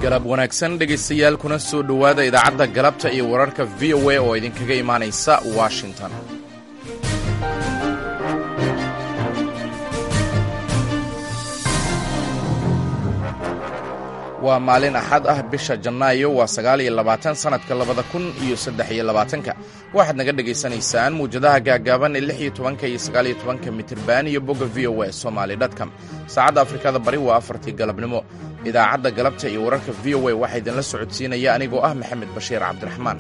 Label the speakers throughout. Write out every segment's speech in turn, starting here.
Speaker 1: galab wanaagsan dhegaystayaal kuna soo dhowaada idaacadda galabta iyo wararka v o a oo idinkaga imaanaysa washington. waa maalin axad ah, bisha Janaayo waa 29 sanadka 2023. waxaad naga dhegaysanaysaan muujadaha gaagaaban ee 16 iyo 19 mitirban iyo bogga VOA Somali.com. saacadda Afrikada Bari waa 4tii galabnimo. idaacadda galabta iyo wararka v o a waxaa idinla socodsiinaya anigoo ah Maxamed Bashiir Cabdiraxmaan.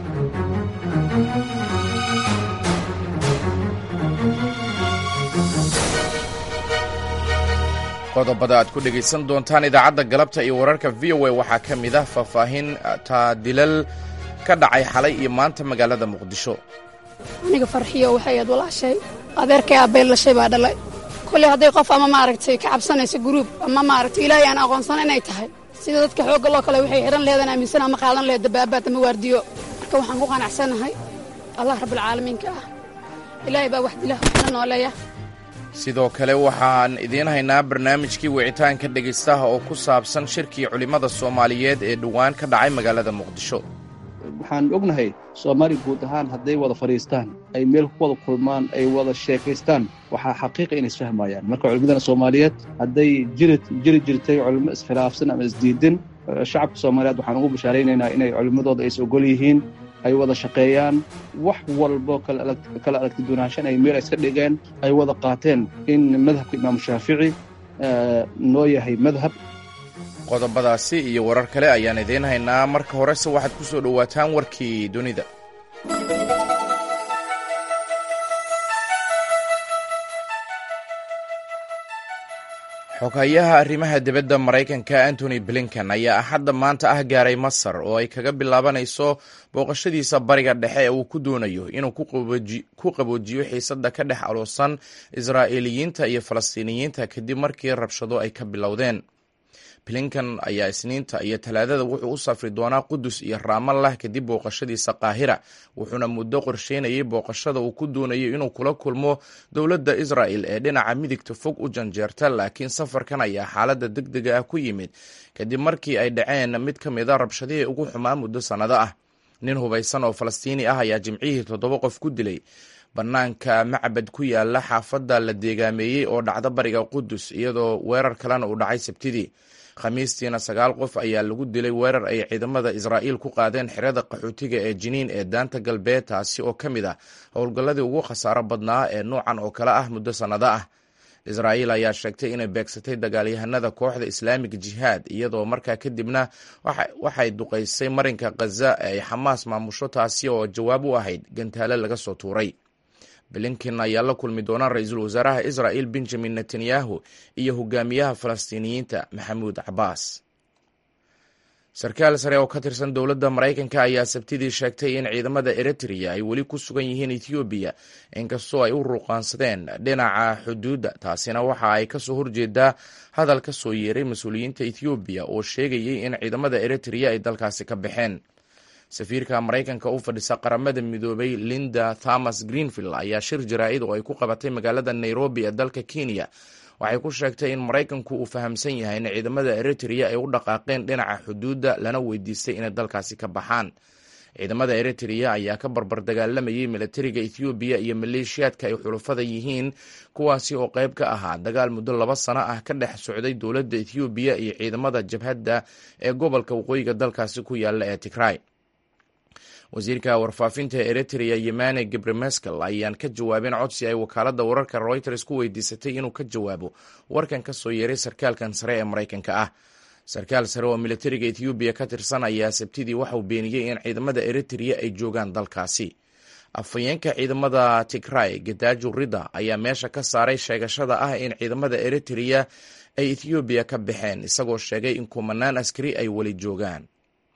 Speaker 1: qodobada aad ku dhegaysan doontaan idaacadda galabta iyo wararka v o a waxaa ka mid ah faahfaahin dilal ka dhacay xalay iyo maanta magaalada Muqdisho.
Speaker 2: aniga farxiyo waxay aad walaashay adeerkay aabay la shay baa dhalay kulli hadday qof ama maaragtay ka cabsanayso group ama maaragtay ilaahay aan aqoonsan inay tahay sida dadka xoogga loo kale waxay xiran leedahay aaminsan ama qaadan leedahay dabaabaad ama waardiyo. marka waxaan ku qanacsanahay Allah rabbul caalamiinka ah ilaahay baa wax dilaha kala nooleeya.
Speaker 1: sidoo kale waxaan idiin haynaa barnaamijkii wicitaanka dhegaystaha oo ku saabsan shirkii culimmada Soomaaliyeed ee dhowaan ka dhacay magaalada Muqdisho.
Speaker 3: waxaan ognahay Soomaali guud ahaan hadday wada fadhiistaan ay meel ku wada kulmaan ay wada sheekaystaan waxaa xaqiiqa inay isfahmayaan. marka culimmadana Soomaaliyeed hadday jiri jirtay culimo iskhilaafsan ama isdiidin, shacabka Soomaaliyeed waxaan ugu bishaaraynaynaa inay culimmadooda ay ogol yihiin, ay wada shaqeeyaan, wax walbo kala aragti duwanaanshan ay meel iska dhigeen, ay wada qaateen in madhabka Imaam Shaafici noo yahay madhab.
Speaker 1: qodobadaasi iyo warar kale ayaan idiin haynaa. marka horese waxaad ku soo dhowaataan warkii dunida. xoghayaha arrimaha dibadda Maraykanka Antony Blinken ayaa axadda maanta ah gaaray Masar oo ay kaga bilaabanayso booqashadiisa bariga dhexe ee uu ku doonayo inuu ku qaboojiyo xiisadda ka dhex aloosan Israa'iiliyiinta iyo Falastiiniyiinta kadib markii rabshado ay ka bilowdeen. Blinken ayaa Isniinta iyo Talaadada wuxuu u safri doonaa Qudus iyo Ramallah kadib booqashadiisa Qaahira, wuxuuna muddo qorsheynayay booqashada uu ku doonayo inuu kula kulmo dowladda Israa'il ee dhinaca midigta fog u janjeerta, laakiin safarkan ayaa xaaladda degdega ah ku yimid kadib markii ay dhaceen mid ka mid a rabshadihii ugu xumaa muddo sannado ah. nin hubaysan oo Falastiini ah ayaa Jimcihii 7 qof ku dilay bannaanka macbad ku yaala xaafadda la deegaameeyey oo dhacda bariga Qudus, iyadoo weerar kalena uu dhacay Sabtidii. khamiistiina 9 qof ayaa lagu dilay weerar ay ciidamada Israa'iil ku qaadeen xerada qaxootiga ee Jiniin ee daanta galbeed, taasi oo ka mid ah howlgalladii ugu khasaaro badnaa ee noocan oo kale ah muddo sannado ah. Israa'iil ayaa sheegtay inay beegsatay dagaalyahanada kooxda Islaamic Jihad, iyadoo markaa kadibna waxay duqaysay marinka Gaza ee ay Xamaas maamusho, taasi oo jawaab u ahayd gantaale laga soo tuuray. Blinken ayaa la kulmi doona ra'iisul wasaaraha Israa'iil Benjamin Netanyahu iyo hogaamiyaha Falastiiniyiinta Maxamuud Cabbaas. sarkaal sare oo ka tirsan dowladda Maraykanka ayaa Sabtidii sheegtay in ciidamada Eritrea ay weli ku sugan yihiin Ethiopia inkastoo ay u ruqaansadeen dhinaca xuduudda. taasina waxa ay ka soo horjeedaa hadal ka soo yeeray mas-uuliyiinta Ethiopia oo sheegayay in ciidamada Eritrea ay dalkaasi ka baxeen. safiirka Maraykanka u fadhisa qaramada midoobay Linda Thomas Greenfield ayaa shir jaraa'id oo ay ku qabatay magaalada Nairobi ee dalka Kenya waxay ku sheegtay in Maraykanku uu fahamsan yahay in ciidamada Eritrea ay u dhaqaaqeen dhinaca xuduudda, lana weydiistay inay dalkaasi ka baxaan. ciidamada Eritrea ayaa ka barbar dagaalamayay militariga Ethiopia iyo maleeshiyaadka ay xulafada yihiin, kuwaasi oo qayb ka ahaa dagaal muddo 2 sano ah ka dhex socday dowladda Ethiopia iyo ciidamada jabhadda ee gobolka waqooyiga dalkaasi ku yaala ee Tigray. wasiirka warfaafinta Eritrea Yemane Gebremeskel ayaan ka jawaabin codsi ay wakaaladda wararka Reuters ku weydiisatay inuu ka jawaabo warkan ka soo yeeray sarkaalkan sare ee Maraykanka ah. sarkaal sare oo militariga Ethiopia ka tirsan ayaa Sabtidii waxa uu beeniyey in ciidamada Eritrea ay joogaan dalkaasi. afhayeenka ciidamada Tigray Getachew Reda ayaa meesha ka saaray sheegashada ah in ciidamada Eritrea ay Ethiopia ka baxeen, isagoo sheegay in kumanaan askari ay weli joogaan.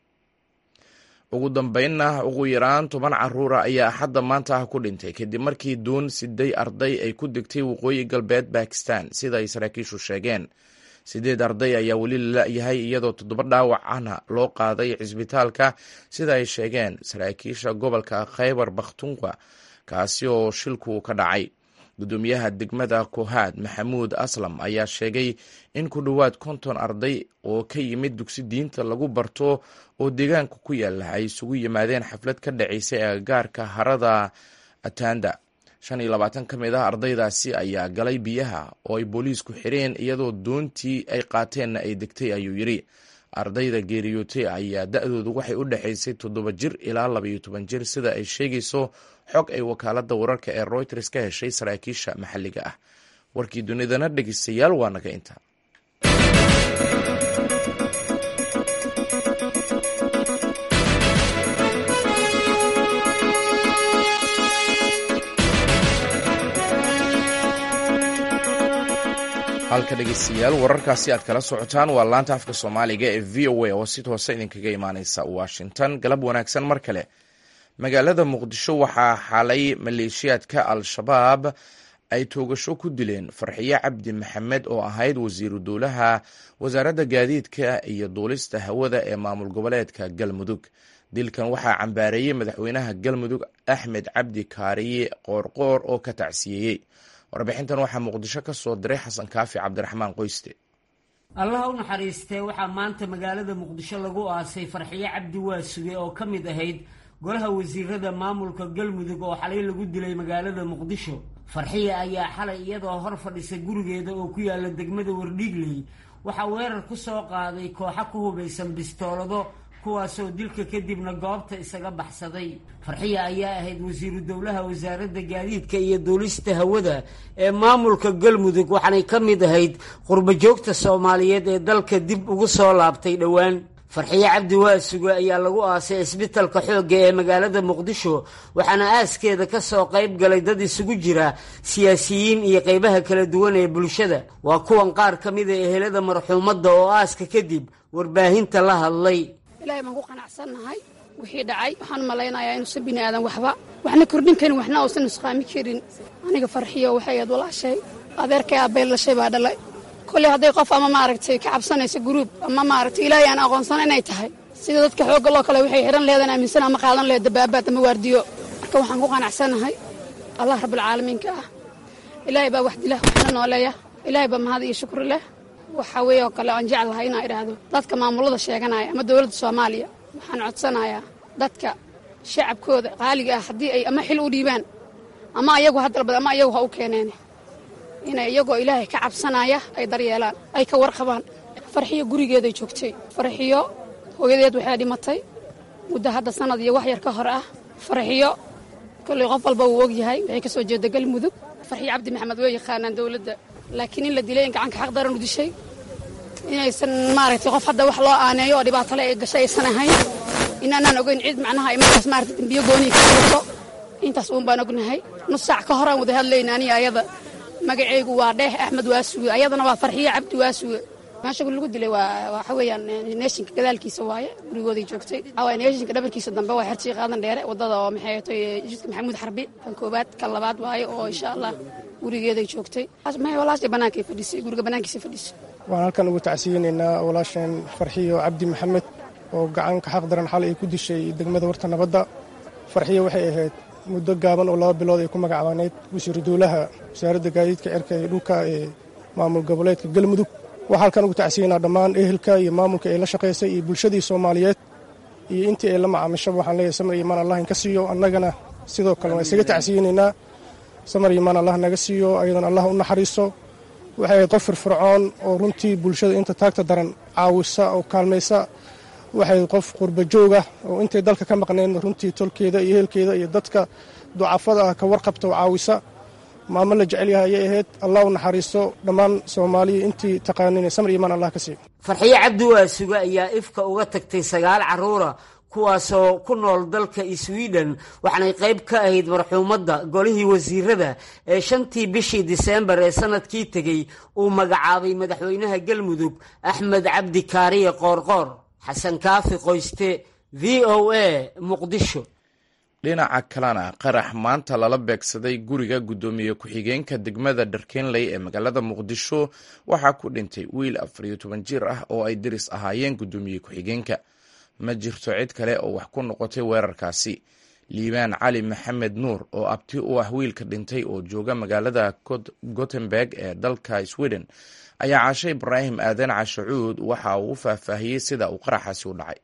Speaker 1: ugu dambeynna ugu yaraan 10 carruura ayaa axadda maanta ah ku dhintay kadib markii doon siday arday ay ku degtay waqooyi galbeed Bakistan, sida ay saraakiishu sheegeen. 8 arday ayaa weli la'yahay iyadoo 7 dhaawac ahna loo qaaday cisbitaalka, sida ay sheegeen saraakiisha gobolka Khyber Pakhtunkhwa, kaasi oo shilku ka dhacay. gudoomiyaha degmada kohaad maxamuud aslam ayaa sheegay in ku dhowaad 50 arday oo ka yimid dugsi diinta lagu barto oo deegaanka ku yaala ay isugu yimaadeen xaflad ka dhacaysay agagaarka harada atanda 25 ka mid ah ardaydaasi ayaa galay biyaha oo ay booliisku xireen iyadoo doontii ay qaateenna ay degtay ayuu yidhi ardayda geeriyootay ayaa da-doodu waxay u dhexaysay 7 jir ilaa 12 jir sida ay sheegayso xog ay wakaaladda wararka ee Reuters ka heshay saraakiisha maxalliga ah. warkii dunidana dhegeystayaal waa naga intaa. halka dhegeystayaal wararkaasi aad kala socotaan waa laanta afka Soomaaliga ee VOA oo si toos ah idinkaga imaaneysa Washington. galab wanaagsan mar kale. magaalada Muqdisho waxaa xalay maleeshiyaadka Al-Shabaab ay toogasho ku dileen Farxiye Cabdi Maxamed oo ahayd wasiiru dowlaha wasaaradda gaadiidka iyo duulista hawada ee maamul goboleedka Galmudug. dilkan waxaa cambaareeyay madaxweynaha Galmudug Axmed Cabdi Kaariye Qoorqoor oo ka tacsiyeyay. warbixintan waxaa Muqdisho ka soo diray Xasan Kaafi Cabdiraxmaan Qoyste.
Speaker 4: allah u naxariistee waxaa maanta magaalada Muqdisho lagu aasay Farxiye Cabdi Waasuge oo ka mid ahayd golaha wasiirada maamulka Galmudug oo xalay lagu dilay magaalada Muqdisho. Farxiye ayaa xalay iyadoo hor fadhisay gurigeeda oo ku yaala degmada Wardhiigley waxaa weerar ku soo qaaday kooxo ku hubeysan bistoolado kuwaasoo dilka kadibna goobta isaga baxsaday. Farxiye ayaa ahayd wasiiru dowlaha wasaaradda gaadiidka iyo duulista hawada ee maamulka Galmudug waxaanay ka mid ahayd qurba joogta Soomaaliyeed ee dalka dib ugu soo laabtay dhowaan. Farxiye Cabdi Waasuge ayaa lagu aasay isbitaalka xoogga ee magaalada Muqdisho waxaana aaskeeda ka soo qayb galay dad isugu jira siyaasiyiin iyo qaybaha kala duwan ee bulshada. waa kuwan qaar ka mid ah ehelada marxuumadda oo aaska kadib warbaahinta la hadlay.
Speaker 2: ilaahay baan ku qanacsanahay wixii dhacay. waxaan malaynayaa inuusan bini aadan waxna kordhin karin waxna uusan nusqaami karin. aniga Farxiyo waxay ahayd walaashay adeerkay aabeel lashay baa dhalay. kulli hadday qof ama maaragtay ka cabsanaysa group ama maaragtay ilaahay aan aqoonsan inay tahay sida dadka xoogga loo kale waxay xiran leedahay aaminsan ama qaadan leedahay dabaabaad ama waardiyo. marka waxaan ku qanacsanahay allah rabbul caalamiinka ah. ilaahay baa wax dila waxna nooleeya. ilaahay baa mahad iyo shukr leh. waxa weeye oo kale aan jeclahay inaan idhaahdo dadka maamulada sheeganaya ama dowladda Soomaaliya waxaan codsanayaa dadka shacabkooda qaaliga ah haddii ay ama xil u dhiibaan ama ayagu hadalbad ama ayagu ha u keeneen inay iyagoo ilaahay ka cabsanaya ay daryeelaan ay ka warqabaan. Farxiyo gurigeeday joogtay. Farxiyo hooyadeed waxay dhimatay muddo hadda sanad iyo wax yar ka hor ah. Farxiyo kulli qof walba uu og yahay waxay ka soo jeeday Galmudug. Farxiye Cabdi Maxamed way yaqaanaan dowladda laakiin in la dilay in gacanka xaq daran u dishay inaysan maaragtay qof hadda wax loo aaneeyo oo dhibaato la gashay aysan ahayn inaanan ogeyn cid macnaha ay markaas maaragtay dambiyo gooni ka jirto intaas uun baan ognahay. nus saac ka hor aan wada hadlaynaa aniga ayada magacaygu waa Dheeh Axmed Waasuge ayadana waa Farxiye Cabdi Waasuge. meesha lagu dilay waxa weeyaan neeshinka gadaalkiisa waaye gurigooday joogtay. neeshinka dhabarkiisa dambe waa xirtii qaadan dheere wadada oo maxay tahay jidka Maxamuud Xarbi kan koobaad kan labaad waaye oo insha Allah gurigeeday joogtay. walaashay banaanka fadhisay guriga banaankiisa fadhisay.
Speaker 5: waan halkan ugu tacsiyeenaynaa walaasheen Farxiyo Cabdi Maxamed oo gacanka xaq daran xalay ku dishay degmada Warta Nabadda. Farxiyo waxay ahayd muddo gaaban oo 2 bilood ay ku magacaabaneyd wasiiru dowlaha wasaaradda gaadiidka cirka iyo dhulka ee maamul goboleedka Galmudug. waxaan halkan ugu tacsiyeenaa dhammaan ehelka iyo maamulka ay la shaqeysay iyo bulshadii Soomaaliyeed iyo intii ay la macaamishay. waxaan leeyahay samir iyo imaan Allah in ka siiyo annagana sidoo kale waan isaga tacsiyeenaynaa samir iyo imaan Allah naga siiyo ayadana Allah u naxariiso. waxay qof firfircoon oo runtii bulshada inta taagta daran caawisa oo kaalmaysa. waxay qof qurba joog ah oo intay dalka ka maqneen runtii tolkeeda iyo ehelkeeda iyo dadka ducafada ah ka warqabta oo caawisa. maamo la jecel yahay ayay ahayd. Allah u naxariiso dhammaan Soomaaliya intii taqaaneen samir iimaan Allah ka siiyo.
Speaker 4: Farxiye Cabdi Waasuge ayaa ifka uga tagtay 9 caruura kuwaasoo ku nool dalka Sweden waxaanay qayb ka ahayd marxuumadda golihii wasiirada ee 5tii bishii December ee sanadkii tagay uu magacaabay madaxweynaha Galmudug Axmed Cabdi Kaariye Qoorqoor. Xasan Kaafi Qoyste VOA Muqdisho.
Speaker 1: dhinaca kalena qarax maanta lala beegsaday guriga gudoomiye ku-xigeenka degmada Dharkeenley ee magaalada Muqdisho waxaa ku dhintay wiil 14 jir ah oo ay diris ahaayeen gudoomiye ku-xigeenka. ma jirto cid kale oo wax ku noqotay weerarkaasi. liibaan cali maxamed nuur oo abti u ah wiilka dhintay oo jooga magaalada gothenburg ee dalka Sweden ayaa Caashe Ibraahim Aadan Cashuud waxa uu faahfaahiyey sida uu qaraxaasi u dhacay.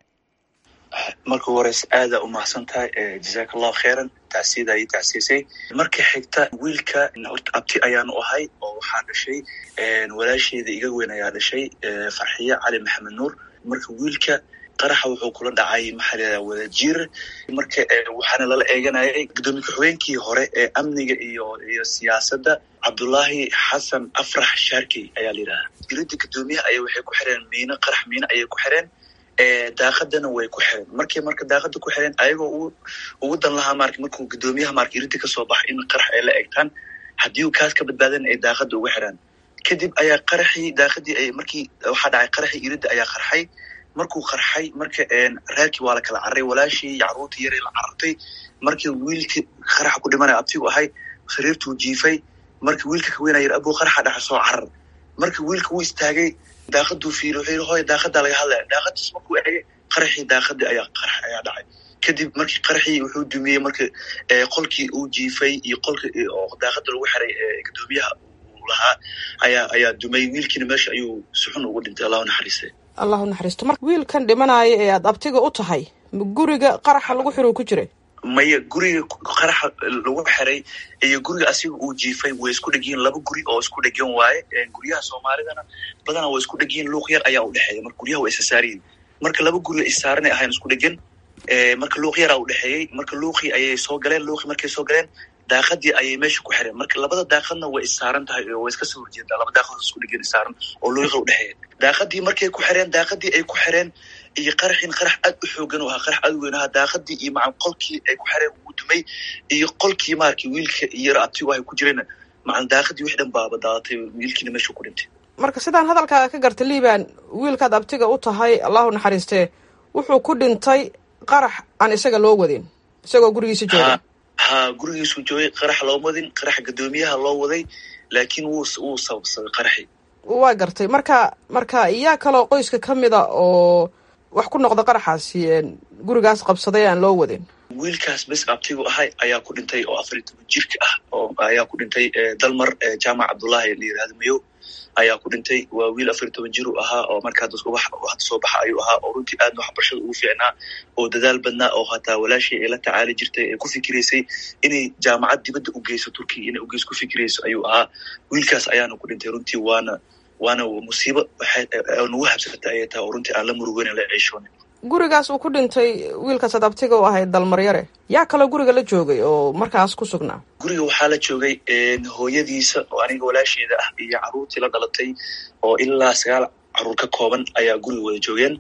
Speaker 6: marka horeys aada u mahadsantahay jazakallahu khairan taasiida ay taasisay marka xigta wiilka abti ayaan u ahay oo waxaan dhashay walaasheeda iga weyn ayaa dhashay Farxiya Cali Maxamed Nuur marka wiilka qaraxa wuxuu kula dhacay maxalada wada jir marka waxaana lala eeganayay gudoomiye ku-xigeenkii hore ee amniga iyo siyaasadda Cabdullaahi Xasan Afrax Sharki ayaa la yiraahdaa jirinta gudoomiyaha ay waxay ku xireen qarax miina ayay ku xireen daaqadana way ku xireen marka daaqada ku xireen ayagoo ugu dan lahaa markuu gudoomiyaha irinta ka soo baxay in qarax ay la eegtaan haddii uu kaas ka badbaadan ay daaqada ugu xiraan kadib ayaa qaraxii daaqadii ay markii waxaa dhacay qaraxii irinta ayaa qarxay markuu qarxay marka reerkii waa la kala carray walaashii iyo carruurtii yaray la carartay markii wiilkii qaraxa ku dhimanaya abtigu ahay sariirtuu jiifay marka wiilka ka weynaa yar abuu qaraxa dhaxa soo carar marka wiilka wuu istaagay daaqaduu fiiri wuxuu yidhi hooy daaqadaa laga hadlaya daaqadiis markuu eegay qaraxii daaqadii ayaa dhacay kadib markii qaraxii wuxuu dumiyey marka qolkii uu jiifay iyo qolka oo daaqada lagu xiray gudoomiyaha uu lahaa ayaa dumay wiilkiina meesha ayuu si xun ugu dhintay allahu naxariisto marka wiilkan dhimanaya ee aad abtiga u tahay guriga qaraxa lagu xiro ku jiray maya guriga qaraxa lagu xiray iyo guriga asiga uu jiifay way isku dhigeen laba guri oo isku dhigan waaye guryaha Soomaalidana badanaa way isku dhigeen luuq yar ayaa u dhaxeeya marka guryaha way isasaareen marka laba guri isaaran ahayn isku dhigan marka luuq yar u dhaxeeyay marka luuqii ayay soo galeen luuqii markay soo galeen daaqadii ayay meesha ku xireen marka labada daaqadna way isaaran tahay oo way iska soo horjeedaa laba daaqad isku dhigan isaaran oo luuqa u dhaxeeya daaqadii markay ku xireen daaqadii ay ku xireen iyo qaraxin qarax aad u xoogan oo qarax aad weyn ah daaqadii iyo macaan qolkii ay ku xireen uu dumay iyo qolkii wiilka iyo abtigu ay ku jireen macaan daaqadii wixii dhan baaba daadatay wiilkiina meesha ku dhintay marka sidaan hadalkaaga ka gartay liibaan wiilkaad abtiga u tahay Allahu naxariistee wuxuu ku dhintay qarax aan isaga loo wadin isagoo gurigiisa jooga gurigiisu joogay qarax loo wadin qarax gudoomiyaha loo waday laakiin wuu sababay qaraxi waa gartay marka iyaa kaloo qoyska ka mida oo wax ku noqda qaraxaasi gurigaas qabsaday aan loo wadin wiilkaas bes abtigu ahay ayaa ku dhintay oo 14 jirka ah oo ayaa ku dhintay dalmar jaamac Cabdullaahi la yiraahdo mayo ayaa ku dhintay waa wiil 14 jir ahaa oo markaa dadku wax soo baxa ayuu ahaa oo runtii aad wax barashada ugu fiicnaa oo dadaal badnaa oo hataa walaashii ay la tacaali jirtay ee ku fikiraysay inay jaamacad dibadda u geyso Turkiga inay u geyso ku fikirayso ayuu ahaa wiilkaas ayaana ku dhintay runtii waana musiibo waxay nagu habsatay ay tahay runtii aan la murugoyn la ceeshoon gurigaas uu ku dhintay wiilkaas abtiga u ahay dalmaryare yaa kale guriga la joogay oo markaas ku sugnaa guriga waxaa la joogay hooyadiisa oo aniga walaasheeda ah iyo carruurtii la dhalatay oo ilaa 9 carruur ka kooban ayaa guriga wada joogeen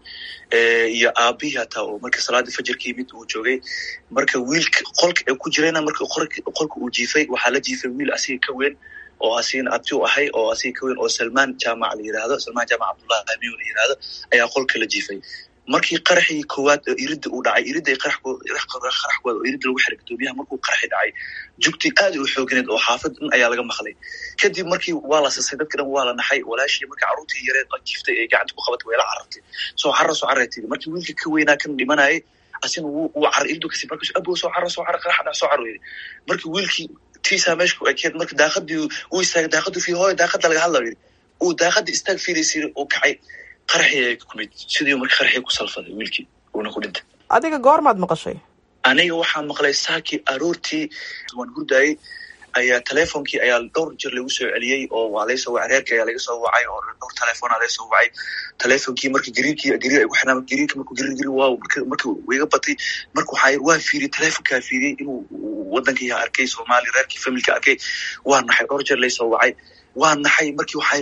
Speaker 6: iyo aabihii hataa oo marka salaadii fajirkii mid uu joogay marka wiilka qolka ay ku jireen marka qolka uu jiifay waxaa la jiifay wiil asiga ka weyn oo asiin abti u ahay oo asiga ka weyn oo Salmaan Jaamac la yiraahdo Salmaan Jaamac Cabdullaahi Amiin la yiraahdo ayaa qolka la jiifay markii qaraxii koowaad iridda uu dhacay iridda ay qaraxkooda oo iridda lagu xiray gudoomiyaha markuu qaraxi dhacay jugti aad u xoogneed oo xaafad ayaa laga maqlay kadib markii waa la sasay dadka dhan waa la naxay walaashii markii carruurtii yareed oo jiiftay ay gacanta ku qabatay way la carartay soo carartay markii wiilka ka weynaa kan dhimanayay asin uu carar iriddu kasi markii abuu soo carar qaraxa dhac soo caroyay markii wiilkii tiisa meesha ku ekeed markii daaqadii uu istaagay daaqadu fi hooy daaqada laga hadlayo uu daaqadii istaag fiirisay oo kacay qaraxii ku mid sidii markii qaraxii ku salfaday wiilkii uuna ku dhintay adiga goormaad maqashay aniga waxaan maqlay saaki aroortii waan hurdaayay ayaa teleefonkii ayaa dhowr jeer lagu soo celiyey oo waa laga soo wacay reerka ayaa laga soo wacay oo dhowr telefoon laga soo wacay teleefonkii markii gariir ay ku xirnaa gariirka markuu gariir waa markii wiiga batay markuu waa fiiriyay teleefonka fiiriyay inuu wadankii arkay Soomaali reerkii familka arkay waa naxay dhowr jeer la soo wacay waa naxay markii waxay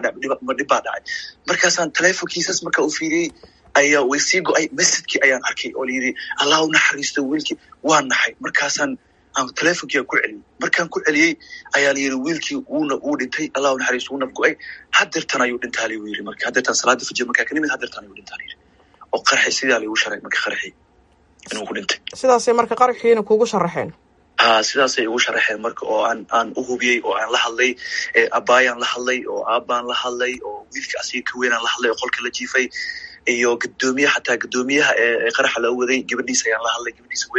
Speaker 6: dhib dhacay markaasaan teleefonkiisas marka uu fiiriyay ayaa way sii go'ay message-kii ayaan arkay oo yiri Allahu naxariisto wiilkii waa naxay markaasaan aan teleefonkii ku celiyay markaan ku celiyay ayaa la yiri wiilkii uu dhintay Allahu naxariisto uu nafgo'ay hadirtan ayuu dhintay la yiri markii hadirtan salaada fajr markaa ka nimid hadirtan ayuu dhintay oo qaraxi sidaa lagu sharay markii qaraxi inuu ku dhintay sidaas marka qaraxiina kuugu sharaxeen sidaas ay ugu sharaxeen marka oo aan u hubiyay oo aan la hadlay abaayaan la hadlay oo aabaan la hadlay oo wiilka asiga ka weyn aan la hadlay oo qolka la jiifay iyo gudoomiyaha ee qaraxa la waday gabadhiisa ayaan la hadlay gabadhiisa weyn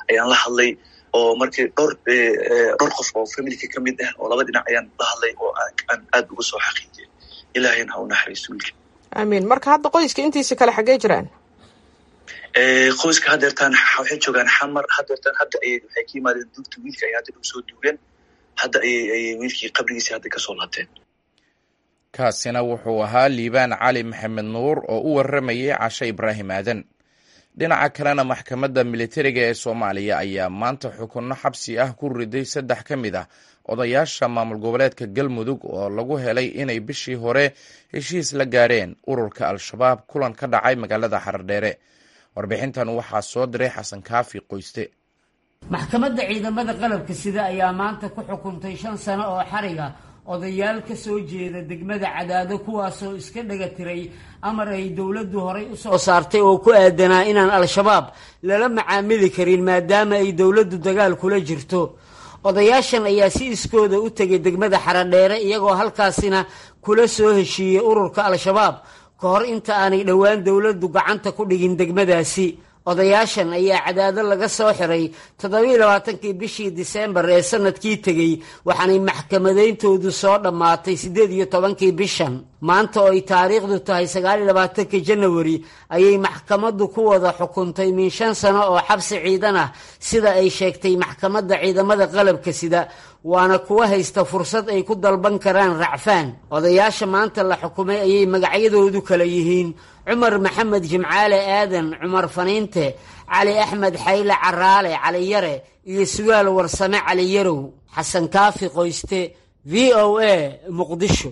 Speaker 6: ayaan la hadlay oo markii dhowr qof oo familka ka mid ah oo laba dhinac ayaan la hadlay oo aan aad uga soo xaqiijiyay. ilaahayna ha u naxariisto wiilka.
Speaker 7: amiin. marka hadda qoyska intiisa kale xaggee jiraan?
Speaker 6: qoyska hadeertaan waxay joogaan xamar. hadeertaan hadda waxay ka yimaadeen duugta wiilka ay hadda soo duugeen. hadda ayay wiilkii qabrigiisii hadda kasoo laabteen.
Speaker 1: kaasina wuxuu ahaa liibaan cali maxamed nuur oo u waramayay cashe ibraahim aadan. dhinaca kalena maxkamadda militariga ee soomaaliya ayaa maanta xukunno xabsi ah ku riday 3 ka mid ah odayaasha maamul goboleedka galmudug oo lagu helay inay bishii hore heshiis la gaareen ururka al-shabaab kulan ka dhacay magaalada xardheere. warbixintan waxaa soo diray xasan kaafi qoyste.
Speaker 4: maxkamadda ciidamada qalabka sida ayaa maanta ku xukuntay 5 sano oo xariga odayaal ka soo jeeda degmada Cadaado kuwaasoo iska dhaga tiray amar ay dowladdu horay u soo saartay oo ku aadanaa inaan al-shabaab lala macaamili karin maadaama ay dowladdu dagaal kula jirto. odayaashan ayaa si iskooda u tegay degmada Xaradheere iyagoo halkaasina kula soo heshiiyey ururka al-shabaab ka hor inta aanay dhowaan dowladdu gacanta ku dhigin degmadaasi. odayaashan ayaa Cadaado laga soo xiray 27kii bishii Diseembar ee sanadkii tegay waxaanay maxkamadeyntoodu soo dhammaatay 18kii bishan. maanta oo ay taariikhdu tahay 29 Janawari ayay maxkamaddu ku wada xukuntay min 5 sano oo xabsi ciidan ah sida ay sheegtay maxkamadda ciidamada qalabka sida, waana kuwa haysta fursad ay ku dalban karaan racfaan. odayaasha maanta la xukumay ayay magacyadoodu kala yihiin cumar maxamed jimcaale aadan, cumar faniinte, cali axmed xayle caraale cali yare iyo sugaal warsame cali yarow. xasan kaafi qoyste, VOA, muqdisho.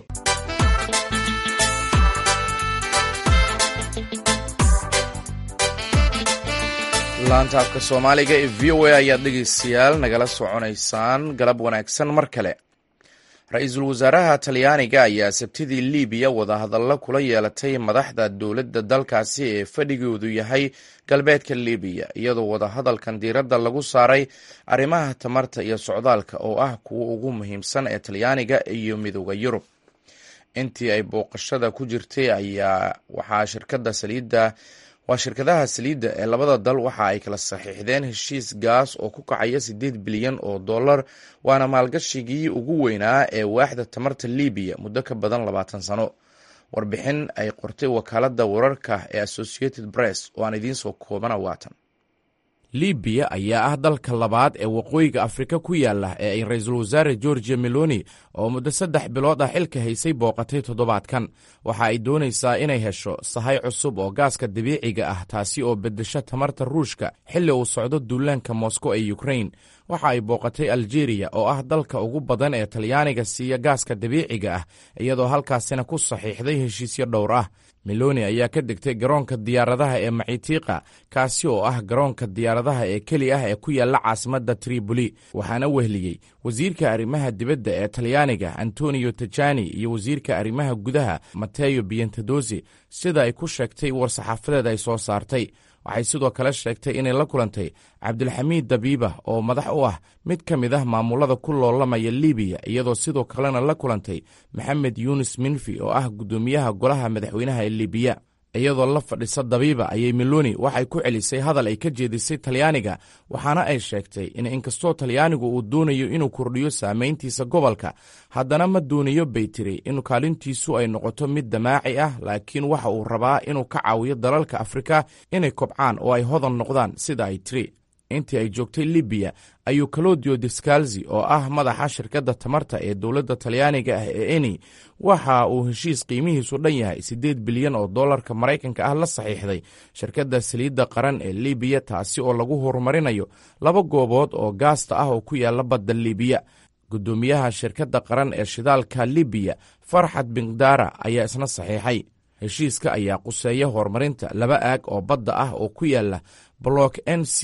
Speaker 1: laanta afka soomaaliga ee VOA ayaad dhegeystayaal nagala soconaysaan. galab wanaagsan mar kale. ra-iisul wasaaraha talyaaniga ayaa sabtidii liibiya wadahadallo kula yeelatay madaxda dowladda dalkaasi ee fadhigoodu yahay galbeedka liibiya, iyadoo wadahadalkan diiradda lagu saaray arrimaha tamarta iyo socdaalka oo ah kuwa ugu muhiimsan ee talyaaniga iyo midooda yurub. intii ay booqashada ku jirtay ayaa waxaa shirkadaha saliidda ee labada dal waxa ay kala saxiixdeen heshiis gaas oo ku kacaya $8 bilyan, waana maalgashigii ugu weynaa ee waaxda tamarta liibiya muddo ka badan 20 sano. warbixin ay qortay wakaaladda wararka ee Associated Press oo aan idiin soo koobana waatan. liibiya ayaa ah dalka labaad ee waqooyiga afrika ku yaala ee ay ra-iisul wasaare Giorgia Meloni oo muddo 3 bilood ah xilka haysay booqatay toddobaadkan. waxa ay doonaysaa inay hesho sahay cusub oo gaaska dabiiciga ah, taasi oo beddesha tamarta ruushka xilli uu socdo duulaanka Moscow ee Ukraine. waxa ay booqatay Algeria oo ah dalka ugu badan ee talyaaniga siiya gaaska dabiiciga ah, iyadoo halkaasina ku saxiixday heshiisyo dhowr ah. Meloni ayaa ka degtay garoonka diyaaradaha ee Macitiqa, kaasi oo ah garoonka diyaaradaha ee keli ah ee ku yaala caasimadda Tripoli, waxaana wehliyey wasiirka arrimaha dibadda ee talyaaniga Antonio Tajani iyo wasiirka arrimaha gudaha Matteo Piantedosi, sida ay ku sheegtay war-saxaafadeed ay soo saartay. waxay sidoo kale sheegtay inay la kulantay Cabdilxamiid Dabiiba oo madax u ah mid ka mid ah maamulada ku loolamaya Liibiya, iyadoo sidoo kalena la kulantay Maxamed Yunis Minfi oo ah guddoomiyaha golaha madaxweynaha ee Liibiya. iyadoo la fadhisa Dabiiba ayay Meloni waxay ku celisay hadal ay ka jeedisay Talyaaniga, waxaana ay sheegtay in inkastoo Talyaanigu uu doonayo inuu kordhiyo saameyntiisa gobolka, haddana ma doonayo bay tiri in kaalintiisu ay noqoto mid damaaci ah, laakiin waxa uu rabaa inuu ka caawiyo dalalka Afrika inay kobcaan oo ay hodan noqdaan sida ay tiri. intii ay joogtay Liibiya ayuu Claudio Descalzi oo ah madaxa shirkadda tamarta ee dowladda Talyaaniga ah ee Eni waxa uu heshiis qiimihiisu dhan yahay $8 bilyan oo dollarka Maraykanka ah la saxiixday shirkadda saliidda qaran ee Liibiya, taasi oo lagu horumarinayo 2 goobood oo gaasta ah oo ku yaala badda Liibiya. guddoomiyaha shirkadda qaran ee shidaalka Liibiya Farxad Bingdara ayaa isna saxiixay. heshiiska ayaa quseeya horumarinta 2 aag oo badda ah oo ku yaala Block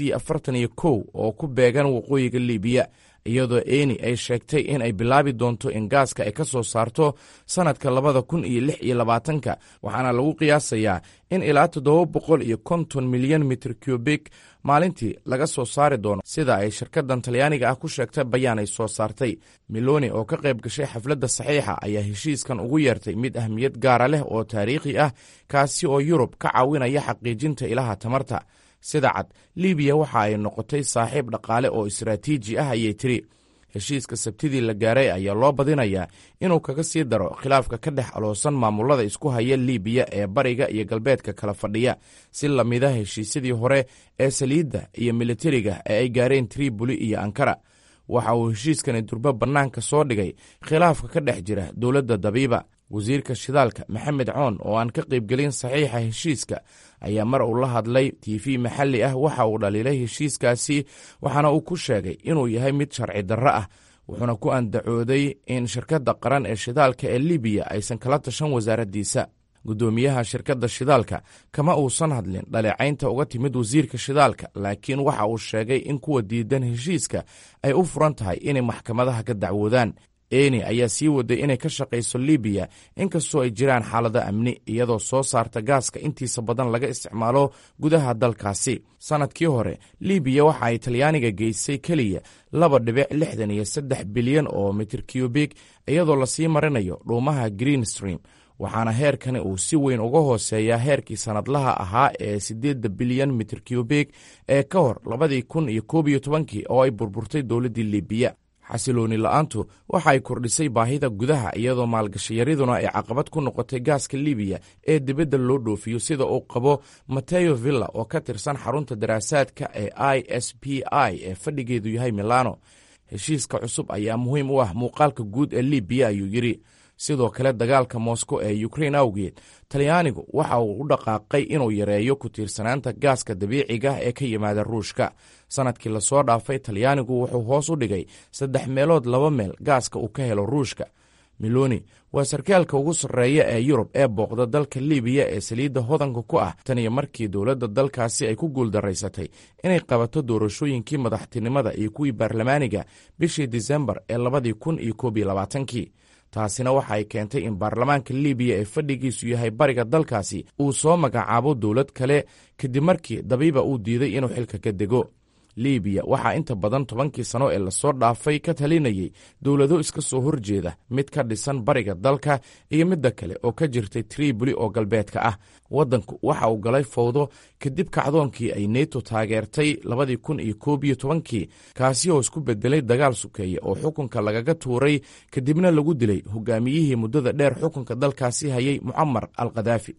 Speaker 1: NC41 oo ku beegan waqooyiga Liibiya, iyadoo Eni ay sheegtay in ay bilaabi doonto in gaaska ay ka soo saarto sanadka 2026, waxaana lagu qiyaasayaa in ilaa 750 milyan mitir cubic maalintii laga soo saari doono, sida ay shirkaddan Talyaaniga ah ku sheegtay bayaan ay soo saartay. Meloni oo ka qayb gashay xafladda saxiixa ayaa heshiiskan ugu yeertay mid ahmiyad gaara leh oo taariikhi ah, kaasi oo Yurub ka caawinaya xaqiijinta ilaha tamarta. sida cad libiya waxa ay noqotay saaxiib dhaqaale oo istaraatiiji ah ayay tiri. heshiiska sabtidii la gaaray ayaa loo badinayaa inuu kaga sii daro khilaafka ka dhex aloosan maamulada isku haya libiya ee bariga iyo galbeedka kala fadhiya, si lamida heshiisyadii hore ee saliidda iyo militariga ee ay gaareen tripoli iyo ankara. waxa uu heshiiskani durbo bannaanka soo dhigay khilaafka ka dhex jira dowladda dabiiba. wasiirka shidaalka maxamed coon oo aan ka qaybgelin saxiixa heshiiska ayaa mar uu la hadlay tv maxalli ah waxa uu dhaliilay heshiiskaasi, waxaana uu ku sheegay inuu yahay mid sharci darro ah. wuxuuna ku andacooday in shirkadda qaran ee shidaalka ee libiya aysan kala tashan wasaaraddiisa. guddoomiyaha shirkadda shidaalka kama uusan hadlin dhaleecaynta uga timid wasiirka shidaalka, laakiin waxa uu sheegay in kuwa diidan heshiiska ay u furan tahay inay maxkamadaha ka dacwoodaan. eni ayaa sii waday inay ka shaqayso libiya inkastoo ay jiraan xaalado amni, iyadoo soo saarta gaaska intiisa badan laga isticmaalo gudaha dalkaasi. sannadkii hore libiya waxa ay talyaaniga geysay keliya 2.63 bilyan oo mitir cubik, iyadoo lasii marinayo dhuumaha green stream, waxaana heerkani uu si weyn uga hooseeyaa heerkii sannadlaha ahaa ee 8 bilyan mitir cubik ee ka hor 2011 oo ay burburtay dowladdii libiya. xasilooni la'aantu waxa ay kordhisay baahida gudaha, iyadoo maalgashayariduna ay caqabad ku noqotay gaaska libiya ee dibadda loo dhoofiyo, sida uu qabo mateo villa oo ka tirsan xarunta daraasaadka ee ISPI ee fadhigeedu yahay milano. heshiiska cusub ayaa muhiim u ah muuqaalka guud ee libiya ayuu yidhi. sidoo kale dagaalka moscow ee ukrain awgeed talyaanigu waxa uu u dhaqaaqay inuu yareeyo ku tiirsanaanta gaaska dabiiciga ee ka yimaada ruushka. sannadkii lasoo dhaafay talyaanigu wuxuu hoos u dhigay 3/2 meel gaaska uu ka helo ruushka. miloni waa sarkaalka ugu sarreeya ee yurub ee booqda dalka libiya ee saliidda hodanka ku ah tan iyo markii dowladda dalkaasi ay ku guuldaraysatay inay qabato doorashooyinkii madaxtinimada iyo kuwii baarlamaaniga bishii disembar ee 2021. taasina waxa ay keentay in baarlamaanka libiya ee fadhigiisu yahay bariga dalkaasi uu soo magacaabo dowlad kale kadib markii dabiiba uu diiday inuu xilka ka dego. libiya waxaa inta badan 10kii sano ee lasoo dhaafay ka talinayay dowlado iska soo horjeeda, mid ka dhisan bariga dalka iyo midda kale oo ka jirtay tripoli oo galbeedka ah. waddanku waxa uu galay fowdo kadib kacdoonkii ay neto taageertay 2011, kaasi oo isku bedelay dagaal sukeeye oo xukunka lagaga tuuray kadibna lagu dilay hogaamiyihii muddada dheer xukunka dalkaasi hayay mucamar al khadaafi.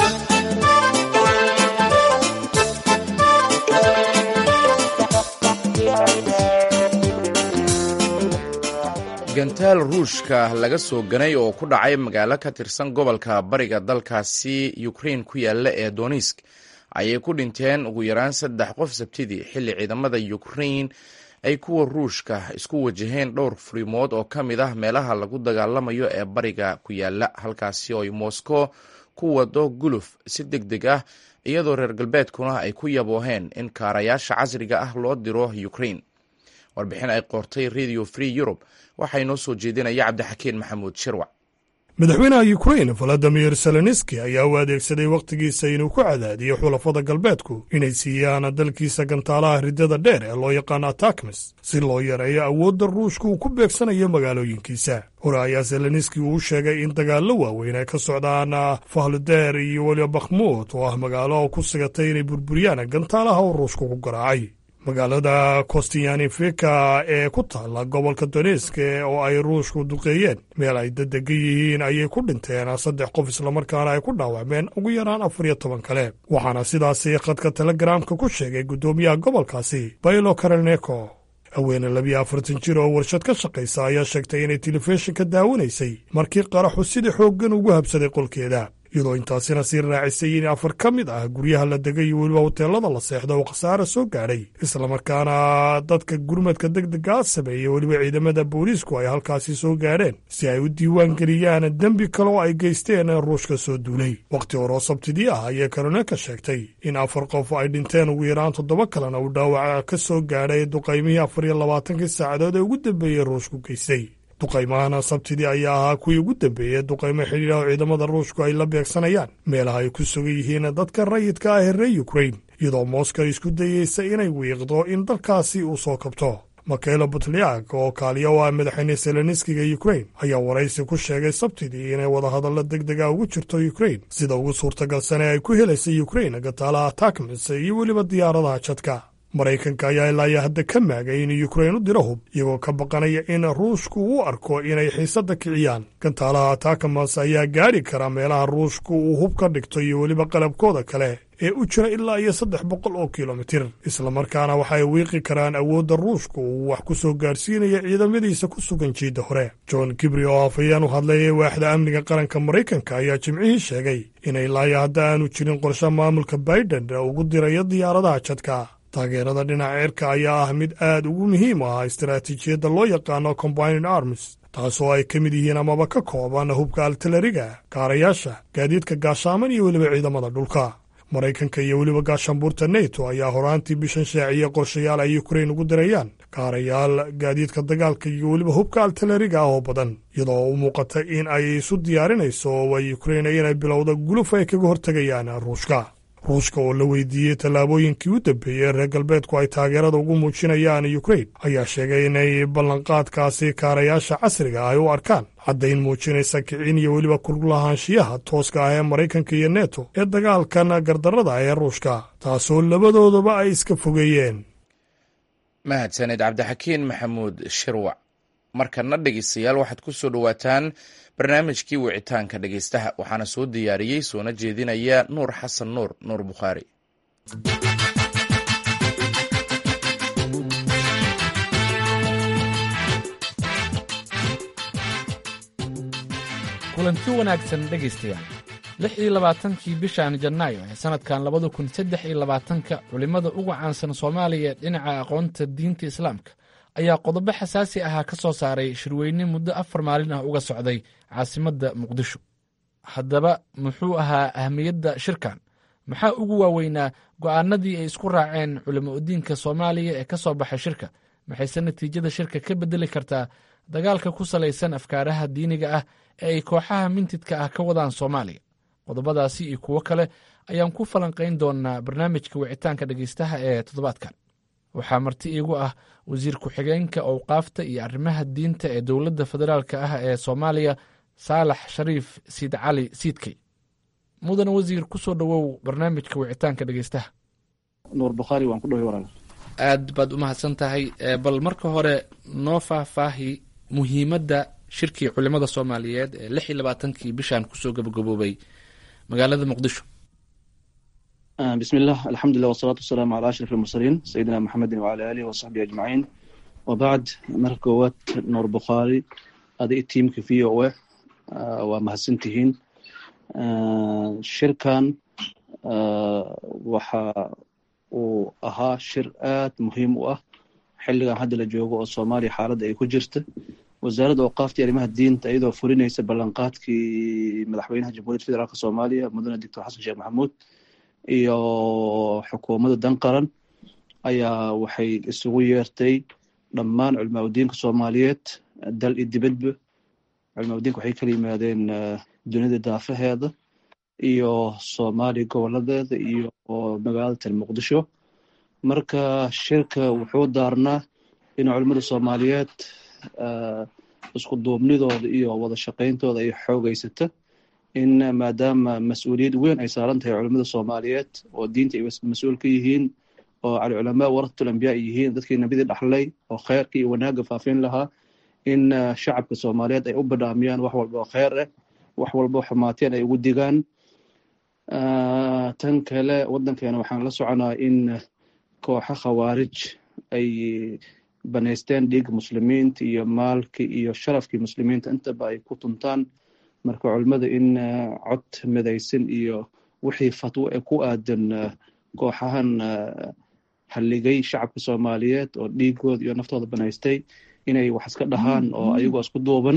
Speaker 1: gantaal ruushka laga soo ganay oo ku dhacay magaalo ka tirsan gobolka bariga dalkaasi ukrain ku yaalla ee donisk ayay ku dhinteen ugu yaraan 3 qof sabtidii, xilli ciidamada ukrain ay kuwa ruushka isku wajaheen dhowr furimood oo ka mid ah meelaha lagu dagaalamayo ee bariga ku yaalla, halkaasi oo ay moscow ku wado guluf si deg deg ah, iyadoo reer galbeedkuna ay ku yabooheen in kaarayaasha casriga ah loo diro ukrain. warbixin ay qortay radio free europe waxaa inoo soo jeedinaya cabdixakiin maxamuud shirwac.
Speaker 8: madaxweynaha ukrain valadimir zelenski ayaa u adeegsaday wakhtigiisa inuu ku cadaadiyo xulafada galbeedku inay siiyaan dalkiisa gantaalaha riddada dheer ee loo yaqaano atakmis si loo yareeyo awoodda ruushka uu ku beegsanayo magaalooyinkiisa. hore ayaa zelenski uu sheegay in dagaallo waaweyn ay ka socdaan fahludeer iyo weliba bakhmuud oo ah magaalo oo ku sigatay inay burburiyaan gantaalaha uu ruushka ku garaacay. magaalada kostiyanifika ee ku taalla gobolka donesk oo ay ruushku duqeeyeen meel ay daddegan yihiin ayay ku dhinteen 3 qof islamarkaana ay ku dhaawacmeen ugu yaraan 14 kale, waxaana sidaasi khadka telegaraamka ku sheegay guddoomiyaha gobolkaasi baylo kareneko. haweene 42 jir oo warshad ka shaqaysa ayaa sheegtay inay telefishinka daawanaysay markii qaraxu sida xooggan ugu habsaday qolkeeda, iyadoo intaasina sii raacisay in 4 ka mid ah guryaha la degay iyo weliba hoteelada la seexda oo khasaare soo gaadhay, islamarkaana dadka gurmadka degdega sameeyey weliba ciidamada booliisku ay halkaasi soo gaadheen si ay u diiwaan geliyaan dembi kale oo ay geysteen ruushka soo duulay. wakhti horoo sabtidii ah ayay karoneka sheegtay in 4 qof ay dhinteen ugu yaraan 7 kalena uu dhaawaca ka soo gaadhay duqaymihii 24 saacadood ee ugu dambeeyey ruushku geystay. duqaymahana sabtidii ayaa ahaa kuwii ugu dambeeyey duqaymo xidhiidha oo ciidamada ruushku ay la beegsanayaan meelaha ay ku sugan yihiin dadka rayidka ah ee reer ukrain, iyadoo moskow isku dayeysa inay wiiqdo in dalkaasi uu soo kabto. mikhailo butlyak oo kaaliya u ah madaxweyne seleniskiga ukrain ayaa waraysi ku sheegay sabtidii inay wadahadallo deg dega ugu jirto ukrain sida ugu suurtagalsan ee ay ku helaysa ukrain gantaalaha takmis iyo weliba diyaaradaha jadka. maraykanka ayaa ilaa hadda ka maagay in ukrain u diro hub iyagoo ka baqanaya in ruushku uu arko inay xiisadda kiciyaan. gantaalaha takmas ayaa gaadhi kara meelaha ruushku uu hub ka dhigto iyo weliba qalabkooda kale ee u jira ilaa iyo 300 oo kilomitir, islamarkaana waxay wiiqi karaan awoodda ruushku uu wax ku soo gaarsiinaya ciidamadiisa ku sugan jiidda hore. john kibri oo afhayeen u hadlayay waaxda amniga qaranka maraykanka ayaa jimcihii sheegay inay ilaa hadda aanu jirin qorshe maamulka biden ugu dirayo diyaaradaha jadka. taageerada dhinaca cirka ayaa ah mid aad ugu muhiim ah istaraatiijiyadda loo yaqaano combined arms, taasoo ay ka mid yihiin amaba ka kooban hubka altilariga, kaarayaasha, gaadiidka gaashaaman iyo weliba ciidamada dhulka. maraykanka iyo weliba gaashaanbuurta neto ayaa horaantii bishan shaaciyey qorshayaal ay ukrain ugu dirayaan kaarayaal, gaadiidka dagaalka iyo weliba hubka altilariga ah oo badan, iyadoo u muuqata in ay isu diyaarinayso waa ukrain inay bilowda guluf ay kaga hortegayaan ruushka oo la weydiiyey tallaabooyinkii u dambeeyey ee reer galbeedku ay taageerada ugu muujinayaan ukrain ayaa sheegay inay ballanqaadkaasi kaarayaasha casriga ay u arkaan caddayn muujinaysa kicin iyo weliba kululahaanshiyaha tooska ah ee maraykanka iyo neto ee dagaalkan gardarrada ee ruushka, taasoo labadoodaba ay iska fogeeyeen.
Speaker 1: mahadsaned cabdixakiin maxamuud shirwac. markana dhegeystayaal waxaad ku soo dhowaataan barnaamijkii wicitaanka dhegeystaha, waxaana soo diyaariyey soona jeedinaya nuur xasan nuur bukhaari.
Speaker 9: kulanti wanaagsan dhegaystayaal. 26 bishan janaayo ee sanadkan 2023 culimmada ugu caansan Soomaaliya dhinaca aqoonta diinta Islaamka ayaa qodobo xasaasi ah ka soo saaray shirweyne muddo 4 maalin ah uga socday caasimadda Muqdisho. haddaba muxuu ahaa ahmiyadda shirkan? maxaa ugu waaweynaa go'aanadii ay isku raaceen culimo diinka Soomaaliya ee ka soo baxay shirka? maxayse natiijada shirka ka bedeli kartaa dagaalka ku salaysan afkaaraha diiniga ah ee ay kooxaha mintidka ah ka wadaan Soomaaliya? qodobadaasi iyo kuwo kale ayaan ku falanqayn doonaa barnaamijka wicitaanka dhegeystaha ee toddobaadkan. waxaa marti iigu ah wasiir ku-xigeenka awqaafta iyo arrimaha diinta ee dowladda federaalka ah ee Soomaaliya, saalax shariif siid cali siidkey. mudane wasiir, ku soo dhowow barnaamijka wicitaanka dhegeystaha.
Speaker 3: nuur bukhaari waan ku dhowey walaal.
Speaker 9: aad baad u mahadsan tahay. bal marka hore noo faahfaahi muhiimadda shirkii culimada Soomaaliyeed ee 26 bishan kusoo gabagaboobay magaalada Muqdisho.
Speaker 3: بسم الله الحمد لله والصلاة والسلام على أشرف المرسلين سيدنا محمد وعلى آله وصحبه أجمعين. وبعد مركوات نور بخاري هذا التيم كفيه ومهسنتهين شركان وحا وأها شرقات مهم حلقا هذا لجوغو الصومالي حالة أي كجرته wasaaradda awqaafta arrimaha diinta iyadoo fulinaysa ballanqaadkii madaxweynaha jamhuuriyadda federaalka Soomaaliya mudane Dr. Xasan Sheekh Maxamuud iyo xukuumadda dan qaran ayaa waxay isugu yeertay dhammaan culimada diinka Soomaaliyeed dal iyo dibadba. culimada diinka waxay kala yimaadeen dunida daafaheeda iyo Soomaaliya goboladeeda iyo magaalada Muqdisho. marka shirka wuxuu daarnaa in culimada Soomaaliyeed isku duubnidooda iyo wada shaqayntooda ay xoogaysato in maadaama mas'uuliyad weyn ay saaran tahay culimada Soomaaliyeed oo diinta ay mas'uul ka yihiin oo culamaa waratul anbiyaa yihiin dadkii nabiyada dhaxlay oo khayrka iyo wanaagga faafin lahaa in shacabka Soomaaliyeed ay u badhaamiyaan wax walba oo khayr ah, wax walba oo xumaateen ay ugu digaan. tan kale wadankeena waxaan la soconaa in kooxa khawaarij ay banaysteen dhiigga muslimiinta iyo maalka iyo sharafkii muslimiinta intaba ay ku tuntaan. marka culimada in cod midaysan iyo wixii fatwo ee ku aadan kooxahan halligay shacabka Soomaaliyeed oo dhiigooda iyo naftooda banaystay inay wax iska dhahaan oo ayagoo isku duuban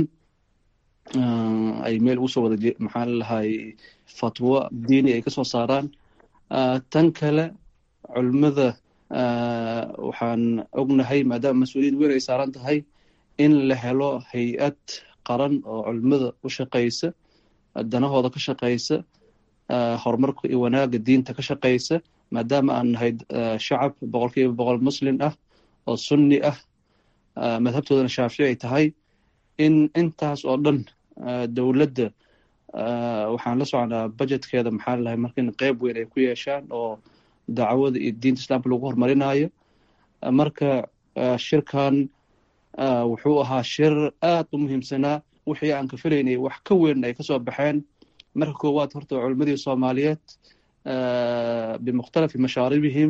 Speaker 3: ay meel u soo wada maxaa lahay fatwo diini ay ka soo saaraan. tan kale culimada waxaan ognahay maadaama mas'uuliyad weyn ay saaran tahay in la helo hay-ad qaran oo culimada u shaqaysa, danahooda ka shaqaysa, horumarka iyo wanaagga diinta ka shaqaysa, maadaama aan nahay shacab 100% muslim ah oo sunni ah madhabtoodana shaafici ay tahay in intaas oo dhan dowladda waxaan la soconaa budgetkeeda maxaa lalahay marka in qeyb weyn ay ku yeeshaan oo dacwada iyo diinta islaamka lagu horumarinayo. marka shirkan wuxuu ahaa shir aad u muhiimsanaa, wixii aan ka filaynay wax ka weyn ay kasoo baxeen. marka koowaad horta culimadii soomaaliyeed bimukhtalafi mashaaribihim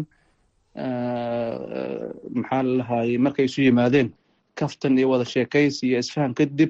Speaker 3: maxaa lalahay markay isu yimaadeen kaftan iyo wada sheekaysi iyo isfahan kadib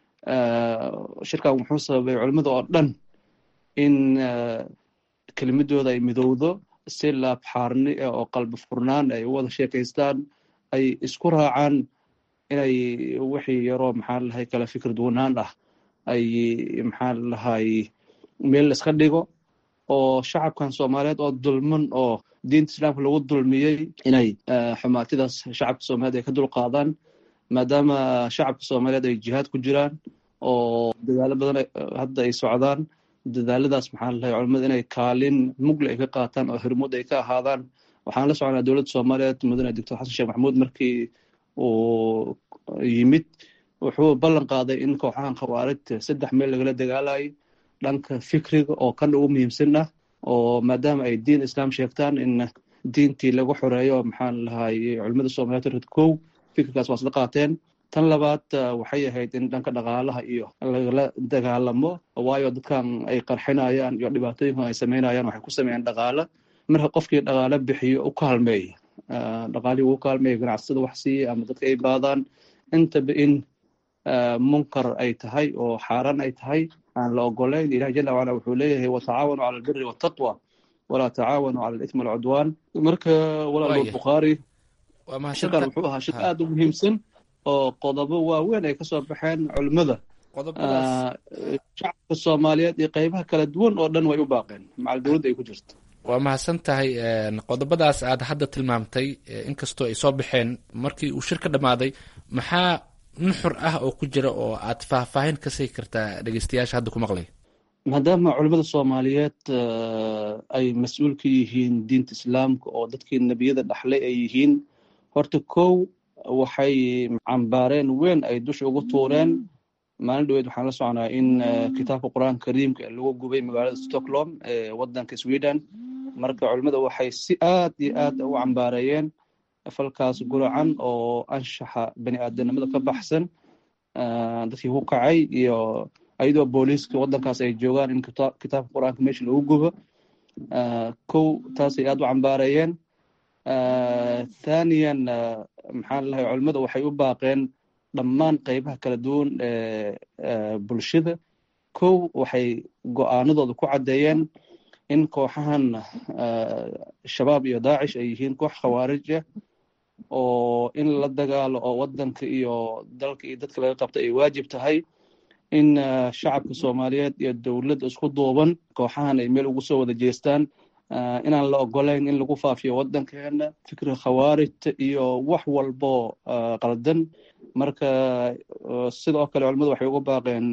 Speaker 3: shirkan wuxuu sababay culimada oo dhan in kelimadooda ay midowdo, si laabxaarni oo qalbi furnaan ay u wada sheekaystaan, ay isku raacaan inay wixii yaroo maxaa lalahay kala fikir duwanaan ah ay maxaa lalahay meel iska dhigo, oo shacabkan soomaaliyeed oo dulman oo diinta islaamka lagu dulmiyey inay xumaatidaas shacabka soomaaliyeed ay ka dulqaadaan, maadaama shacabka soomaaliyeed ay jihaad ku jiraan oo dadaalo badan hadda ay socdaan. dadaaladaas maxaa lalahay culimada inay kaalin mugle ay ka qaataan oo hirmud ay ka ahaadaan. waxaan la soconaa dowladda soomaaliyeed mudane doctor xasan sheekh maxamuud markii uu yimid wuxuu ballan qaaday in kooxahan khawaarijta 3 meel lagala dagaalayo, dhanka fikriga oo kan ugu muhiimsan ah, oo maadaama ay diin islaam sheegtaan in diintii lagu xoreeyo maxaa lalahay culimada soomaaliyeed kow fikirkaas waa isla qaateen. tan labaad waxay ahayd in dhanka dhaqaalaha iyo lagala dagaalamo, waayo dadkan ay qarxinayaan iyo dhibaatooyinkan ay samaynayaan waxay ku sameeyaan dhaqaalo. marka qofkii dhaqaalo bixiyo u kaalmeeya, dhaqaalihii ugu kaalmeeya ganacsada wax siiya ama dadka ay baadaan, intaba in munkar ay tahay oo xaaraan ay tahay aan la ogolayn. ilahi jala wacala wuxuu leeyahay watacaawanuu cala albiri waltaqwa walaa tacaawanuu cala alithmi walcudwaan. marka walaal bukhaari shirkan wuxuu ahaa shir aad u muhiimsan oo qodobo waaweyn ay kasoo baxeen culimada shacabka soomaaliyeed iyo qeybaha kala duwan oo dhan way u baaqeen macal dowladda ay ku jirto.
Speaker 9: waa mahadsan tahay. qodobadaas aad hadda tilmaamtay inkastoo ay soo baxeen markii uu shir ka dhammaaday, maxaa nuxur ah oo ku jira oo aad faahfaahin ka sii kartaa dhegeystayaasha hadda ku maqlay?
Speaker 3: maadaama culimada soomaaliyeed ay mas-uul ka yihiin diinta islaamka oo dadkii nebiyada dhaxlay ay yihiin, horta kow waxay cambaareen weyn ay dusha ugu tuureen. maalin dhaweed waxaan la soconaa in kitaabka qur-aanka kariimka lagu gubay magaalada Stockholm ee wadanka Sweden. marka culimada waxay si aad iyo aad u cambaareeyeen falkaas guracan oo anshaxa bani aadanimada ka baxsan dadkii ku kacay, iyo ayadoo booliiska wadankaas ay joogaan in kitaabka qur-aanka meesha lagu gubo. kow taasay aad u cambaareeyeen. thaniyan maxaa lalahay culimada waxay u baaqeen dhammaan qeybaha kala duwan ee bulshada. kow waxay go-aanadooda ku caddeeyeen in kooxahan shabaab iyo daacish ay yihiin koox khawaarij ah oo in la dagaalo oo wadanka iyo dalka iyo dadka laga qabta ay waajib tahay. in shacabka soomaaliyeed iyo dowladda isku duuban kooxahan ay meel ugu soo wada jeestaan, inaan la ogolayn in lagu faafiyo wadankeena fikriga khawaarijta iyo wax walbo qaldan. marka sidoo kale culimadu waxay uga baaqeen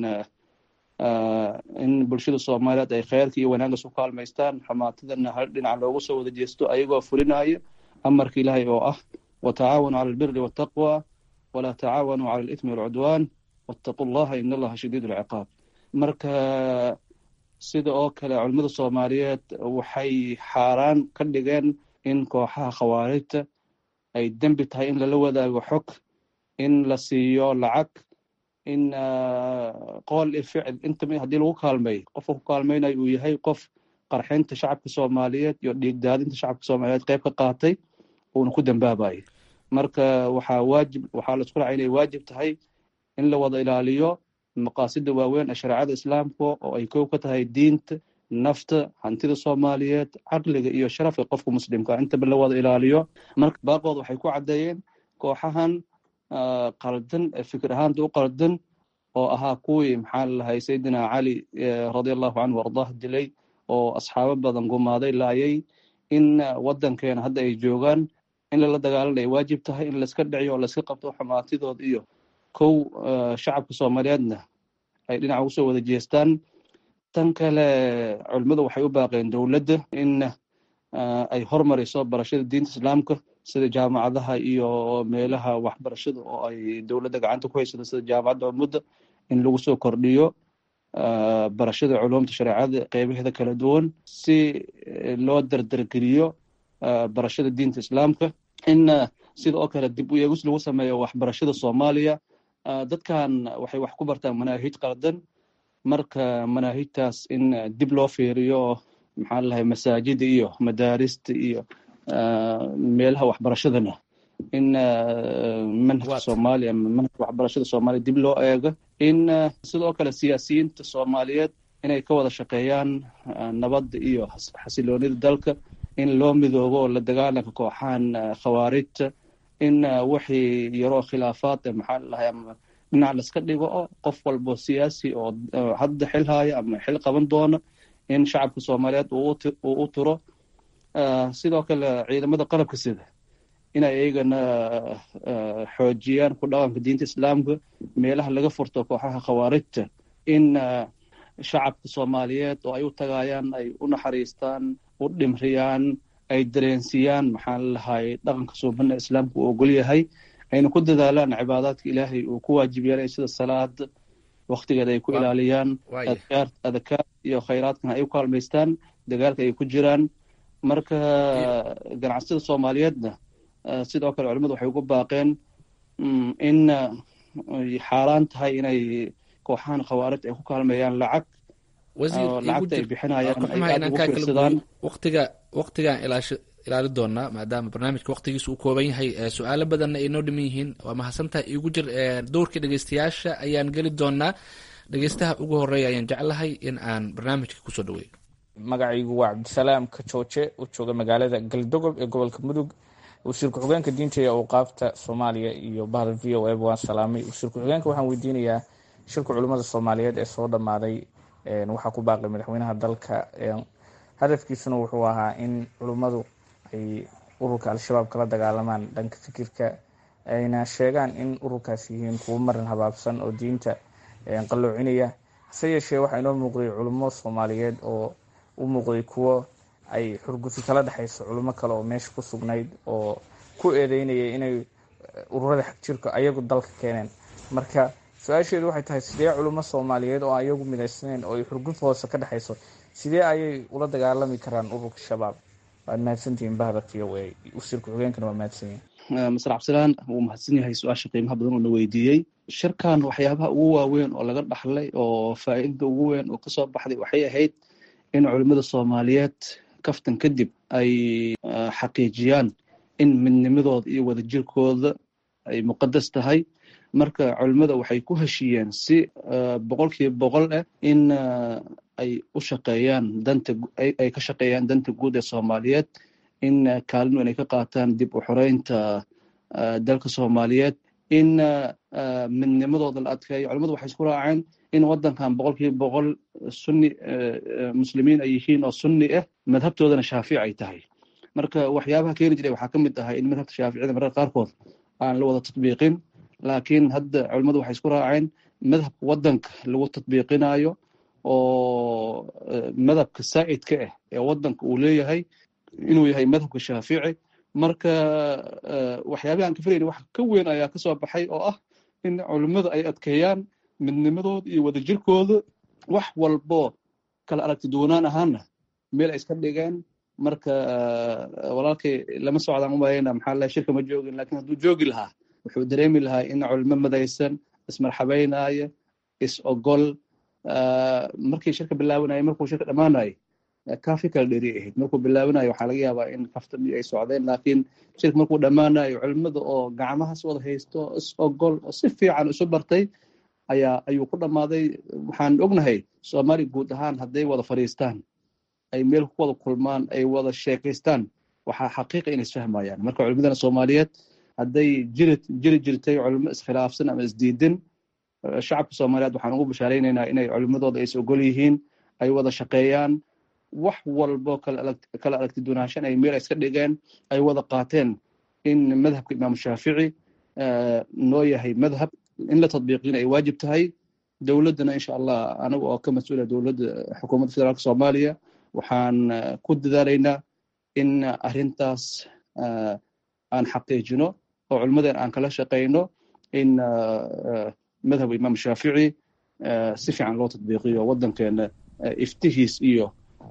Speaker 3: in bulshada soomaaliyeed ay kheyrka iyo wanaagga isu kaalmaystaan, xumaatadana hal dhinaca loogu soo wada jeesto ayagoo fulinaya amarka ilaahay oo ah watacaawanuu cala albiri waltaqwa walaa tacaawanuu cala alithmi walcudwaan wattaqu llaha in allaha shadiid alciqaab. marka sida oo kale culimada soomaaliyeed waxay xaaraan ka dhigeen in kooxaha khawaarijta ay dembi tahay in lala wadaago xog, in la siiyo lacag, in qool iyo ficil intaba haddii lagu kaalmeeyo qofka ku kaalmeynayo uu yahay qof qarxinta shacabka soomaaliyeed iyo dhiigdaadinta shacabka soomaaliyeed qayb ka qaatay uuna ku dambaabayo. marka waxaa la isku raacay inay waajib tahay in la wada ilaaliyo maqaasida waaweyn ee shareecada islaamka oo ay kow ka tahay diinta, nafta, hantida soomaaliyeed, caqliga iyo sharafka qofka muslimka intaba la wada ilaaliyo. marka baaqooda waxay ku caddeeyeen kooxahan qaldan fikir ahaanta u qaldan oo ahaa kuwii maxaa lalahay sayidina cali radiallahu canhu ardaah dilay oo asxaabo badan gumaaday laayay, in wadankeena hadda ay joogaan in lala dagaalan ay waajib tahay, in layska dhiciyo oo layska qabto xumaatidooda iyo kow shacabka soomaaliyeedna ay dhinaca ugu soo wada jeestaan. tan kale culimadu waxay u baaqeen dowladda in ay hormariso barashada diinta islaamka sida jaamacadaha iyo meelaha waxbarashada oo ay dowladda gacanta ku haysato sida jaamacadda ummadda in lagu soo kordhiyo barashada culuumta shareecada qeybaheeda kala duwan si loo dardargeliyo barashada diinta islaamka. In sidoo kale dib u eegis lagu sameeyo waxbarashada Soomaaliya. Dadkan waxay wax ku bartaan manaahij qaldan, marka manaahijtaas in dib loo fiiriyo maxaa la dhahay masaajida iyo madaarista iyo meelaha waxbarashadana in manhajka Soomaaliya manhajka waxbarashada Soomaaliya dib loo eego. In sidoo kale siyaasiyiinta Soomaaliyeed inay ka wada shaqeeyaan nabadda iyo xasiloonida dalka, in loo midoobo la dagaalanka kooxahan khawaarijta, in wixii yaroo khilaafaad maxaa la dhahay ama dhinac laska dhigo oo qof walbo siyaasi oo hadda xil haya ama xil qaban doona in shacabka Soomaaliyeed uu u turo. Sidoo kale ciidamada qalabka sida inay iyagana xoojiyaan ku dhaqanka diinta islaamka, meelaha laga furto kooxaha khawaarijta in shacabka Soomaaliyeed oo ay u tagayaan ay u naxariistaan, u dhimriyaan, ay dareensiyaan maxaa la dhahay dhaqanka suubana islaamku uu ogol yahay, ayna ku dadaalaan cibaadaadka ilaahay uu ku waajib yeelay sida salaada waqtigeeda ay ku ilaaliyaan, adkaar iyo khayraadkan ay u kaalmaystaan dagaalka ay ku jiraan. Marka ganacsiyada Soomaaliyeedna sidoo kale culimadu waxay ugu baaqeen in xaaraan tahay inay kooxahan khawaarij ay ku kaalmeeyaan lacagta ay bixinayaan ay aad ugu fiirsadaan.
Speaker 9: waqtigaan ilaali doonaa maadaama barnaamijka waqtigiisa uu kooban yahay, su-aalo badanna ay noo dhiman yihiin. waa mahadsantahay. iigu jir dowrkii dhegeystayaasha ayaan geli doonaa. dhegeystaha ugu horeeya ayaan jeclahay in aan barnaamijka kusoo dhaweeyo.
Speaker 10: magacaygu waa cabdisalaam Kajooje oo jooga magaalada Galdogob ee gobolka Mudug. wasiir ku-xigeenka diinta iyo awqaafta Soomaaliya iyo bahda VOA waan salaamay. wasiir ku-xigeenka waxaan weydiinayaa shirka culimada Soomaaliyeed ee soo dhamaaday waxaa ku baaqay madaxweynaha dalka, hadafkiisuna wuxuu ahaa in culimadu ay ururka al-shabaab kala dagaalamaan dhanka fikirka, ayna sheegaan in ururkaas yihiin kuwo marin habaabsan oo diinta qaloocinaya. hase yeeshee waxaa inoo muuqday culimo Soomaaliyeed oo u muuqday kuwo ay xurgufi kala dhexayso culimo kale oo meesha ku sugnayd oo ku eedeynaya inay ururada xagjirka ayagu dalka keeneen. marka su-aasheedu waxay tahay sidee culimo Soomaaliyeed oo ayagu midaysnayn oo ay xurguf hoose ka dhexayso sidee ayay ula dagaalami karaan ururka shabaab? waad mahadsantihiin bahda VOA. wasiir ku-xigeenkana waa mahadsanyihin.
Speaker 3: masar cabdisalaan wuu mahadsan yahay su-aasha qiimaha badan oo na weydiiyey. shirkan waxyaabaha ugu waaweyn oo laga dhaxlay oo faa'iidada ugu weyn oo kasoo baxday waxay ahayd in culimada Soomaaliyeed kaftan kadib ay xaqiijiyaan in midnimadooda iyo wadajirkooda ay muqadas tahay. marka culimada waxay ku heshiiyeen si 100% in ay u shaqeeyaan ay ka shaqeeyaan danta guud ee Soomaaliyeed, in kaalin weyn ay ka qaataan dib u xoreynta dalka Soomaaliyeed, in midnimadooda la adkeeyo. culimadu waxay isku raaceen in wadankan 100% sunni muslimiin ay yihiin oo sunni ah, madhabtoodana shaafici ay tahay. marka waxyaabaha keeni jiray waxaa ka mid ahaa in madhabta shaaficida mararka qaarkood aan la wada tatbiiqin, laakiin hadda culimadu waxay isku raaceen madhabka wadanka lagu tatbiiqinayo oo madhabka saa'idka ah ee wadanka uu leeyahay inuu yahay madhabka shaafici. marka waxyaabaha aan ka filayna wax ka weyn ayaa ka soo baxay oo ah in culimadu ay adkeeyaan midnimadooda iyo wadajirkooda, wax walbo kala aragti duwanaan ahaana meel ay iska dhigeen. marka walaalkay lama socdaan umalayna maxaa la shirka ma joogin, laakiin hadduu joogi lahaa wuxuu dareemi lahaa in culimo madaysan, ismarxabeynaya, is ogol. markii shirka bilaabanayay markuu shirka dhammaanayay kaafi kala dheeri ahayd. markuu bilaabanayo waxaa laga yaabaa in kaftami ay socdeen, laakiin shirka markuu dhammaanayo culimada oo gacmahaas wada haysto, is ogol oo si fiican isu bartay ayuu ku dhammaaday. waxaan ognahay Soomaali guud ahaan hadday wada fadhiistaan, ay meel ku wada kulmaan, ay wada sheekaystaan, waxaa xaqiiqa inay isfahmayaan. marka culimadana Soomaaliyeed hadday jiri jirtay culimo iskhilaafsan ama isdiidin, shacabka Soomaaliyeed waxaan ugu bashaareynayna inay culimadooda is ogol yihiin, ay wada shaqeeyaan, wax walbo kala aragti duwanaanshan ay meel iska dhigeen, ay wada qaateen in madhabka Imaam Shaafici noo yahay madhab in la tadbiiqina ay waajib tahay. dowladana insha Allah anagu oo ka mas'uula dowladda xukuumadda federaalka Soomaaliya waxaan ku dadaalaynaa in arrintaas aan xaqiijino oo culimmadeen aan kala shaqayno in madhab imaam shaafici si fiican loo tadbiiqiyo waddankeena iftihiis iyo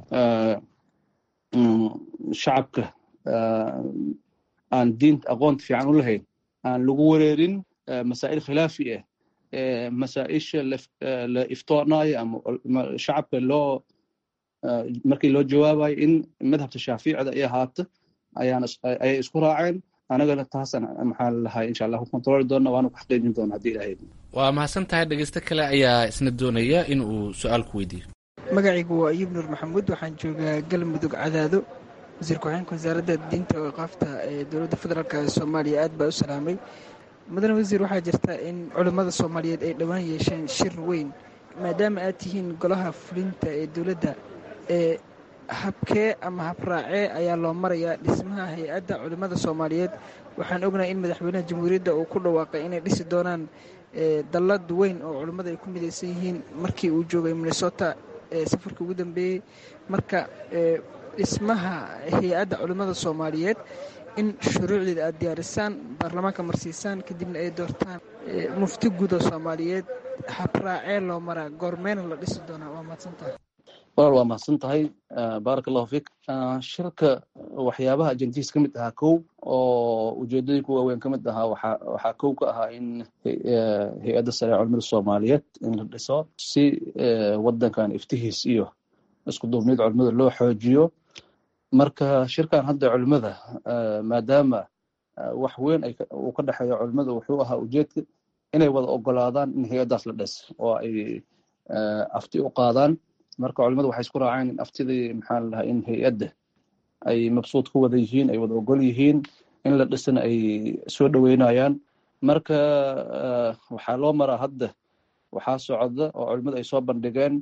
Speaker 3: shacabka aan diinta aqoonta fiican u lahayn aan lagu wareerin masaa'il khilaafi ah masaa-isha la iftoonayo ama shacabka markii loo jawaabayo in madhabta shaaficida ay ahaato ayay isku raaceen anagana taasaan maxaa lalahay insha allah ku kontrooli doona waana ku xaqiijin doona haddii ilaahay
Speaker 9: waa mahadsan tahay dhegeysto kale ayaa isna doonaya in uu su-aal ku weydiiyo
Speaker 11: magacaygu waa ayuub nuur maxamuud waxaan joogaa galmudug cadaado wasiir ku-xigeenka wasaaradda diinta oo iqaafta ee dowladda federaalk soomaaliya aad baa u salaamay mudane wasiir waxaa jirta in culimmada soomaaliyeed ay dhowaan yeesheen shir weyn maadaama aad tihiin golaha fulinta ee dowladda ee habkee ama habraacee ayaa loo marayaa dhismaha hay-adda culimmada soomaaliyeed waxaan ognahay in madaxweynaha jamhuuriyadda uu ku dhawaaqay inay dhisi doonaan dallad weyn oo culimmada ay ku midaysan yihiin markii uu joogay minnesota safarka ugu dambeeyey marka dhismaha hay-adda culimmada soomaaliyeed in shuruucdeeda aad diyaarisaan baarlamaanka marsiisaan kadibna ay doortaan mufti guud oo soomaaliyeed habraacee loo maraa goormeena la dhisi doonaa waa mahadsantahay
Speaker 3: walaal waa mahadsan tahay baaraka allahu fiik shirka waxyaabaha ajendihiis ka mid ahaa kow oo ujeedooyinka waaweyn ka mid ahaa waxaa kow ka ahaa in hay-adda sare culimada soomaaliyeed in la dhiso si waddankan iftihiis iyo isku duubnid culimada loo xoojiyo marka shirkan hadda culimada maadaama wax weyn uu ka dhexeeyo culimada wuxuu ahaa ujeedka inay wada ogolaadaan in hay-addaas la dhis oo ay afti u qaadaan marka culimadu waxay isku raaceen in aftidii maxaa lalahay in hay-adda ay mabsuud ku wada yihiin ay wada ogol yihiin in la dhisana ay soo dhoweynayaan marka waxaa loo maraa hadda waxaa socda oo culimadu ay soo bandhigeen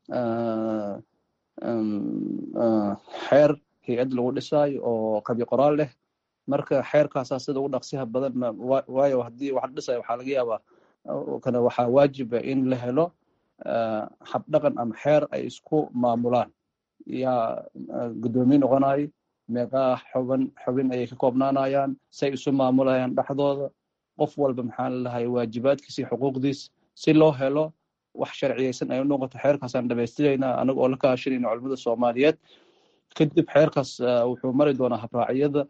Speaker 3: xeer hay-ad lagu dhisaayo oo qabi qoraal leh marka xeerkaasaa sida ugu dhaqsiha badan waayo haddii wax dhisayo waxaa laga yaabaa kana waxaa waajiba in la helo habdhaqan ama xeer ay isku maamulaan yaa guddoomiye noqonayo meeqaa xubin ayay ka koobnaanayaan say isu maamulayaan dhexdooda qof walba maxaa lalahay waajibaadkiisa iyo xuquuqdiis si loo helo wax sharciyeysan ay u noqoto xeerkaasaan dhamaystiraynaa anaga oo la kaashanayna culimada soomaaliyeed kadib xeerkaas wuxuu mari doonaa habraacyada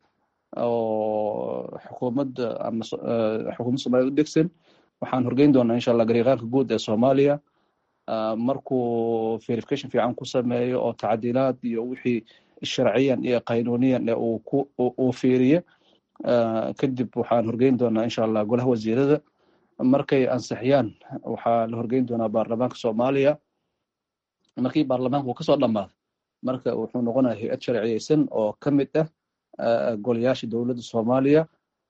Speaker 3: oo xukuumadda ama xukuumadda soomaaliyed u degsan waxaan horgeyn doonaa insha allah gariiqaanka guud ee soomaaliya markuu verification fiican ku sameeyo oo tacdiilaad iyo wixii sharciyan iyo qaynuuniyan ee uu fiiriyo kadib waxaan horgeyn doonaa insha allah golaha wasiirada markay ansixiyaan waxaa la horgeyn doonaa baarlamaanka soomaaliya markii baarlamaanka uu kasoo dhamaado marka wuxuu noqonaya hay-ad sharciyeysan oo ka mid ah golayaasha dowladda soomaaliya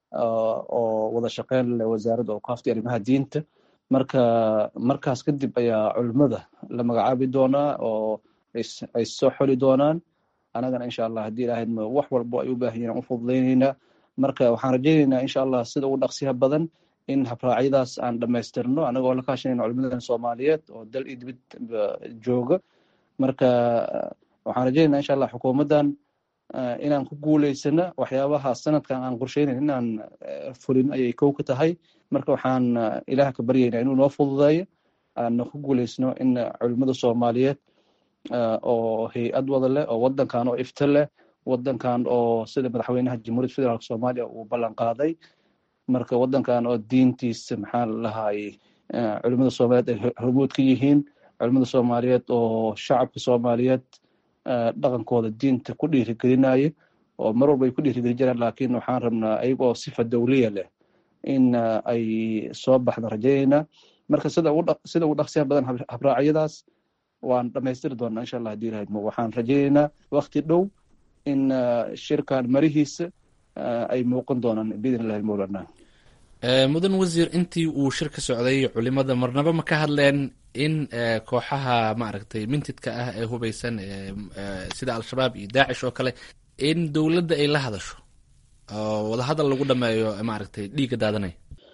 Speaker 3: oo wada shaqeyn leh wasaaradda awqaafta arrimaha diinta markaas kadib ayaa culimada la magacaabi doonaa oo ay soo xoli doonaan anagana insha allah haddii ilahayd wax walbo ay u baahan yihin u fududaynaynaa marka waxaan rajaynaynaa insha allah sida ugu dhaqsiha badan in habraacyadaas aan dhamaystirno anagoo la kaashanayna culimadan soomaaliyeed oo dal iyo dibad jooga marka waxaan rajaynaynaa insha allah xukuumaddan inaan ku guuleysano waxyaabaha sanadkan aan qorsheynayn inaan fulin ayay kow ka tahay marka waxaan ilaah ka baryaynaa inuu noo fududeeyo aanna ku guuleysno in culimada soomaaliyeed oo hay-ad wada leh oo waddankan oo ifta leh waddankan oo sida madaxweynaha jamhuuriyadda federaalk soomaaliya uu ballan qaaday marka waddankan oo diintiisa maxaa lalahay culimada soomaaliyeed ay hormuud ka yihiin culimada soomaaliyeed oo shacabka soomaaliyeed dhaqankooda diinta ku dhiirigelinaya oo mar walba ay ku dhiirigeli jiraan laakiin waxaan rabnaa ayagoo sifa dawliya leh in ay soo baxda rajaynayna marka sida ugu dhaqsiya badan habraacyadaas waan dhamaystiri doonaa insha allah haddii ilahayd waxaan rajaynaynaa wakti dhow in shirkan marihiisa ay muuqan doonaan biidn illahi mawlana
Speaker 9: mudan wasiir intii uu shir ka socday culimada marnaba ma ka hadleen in kooxaha maaragtay mintidka ah ee hubeysan sida al-shabaab iyo daacish oo kale in dowladda ay la hadasho oo wadahadal lagu dhameeyo maaragtay dhiigga daadanaya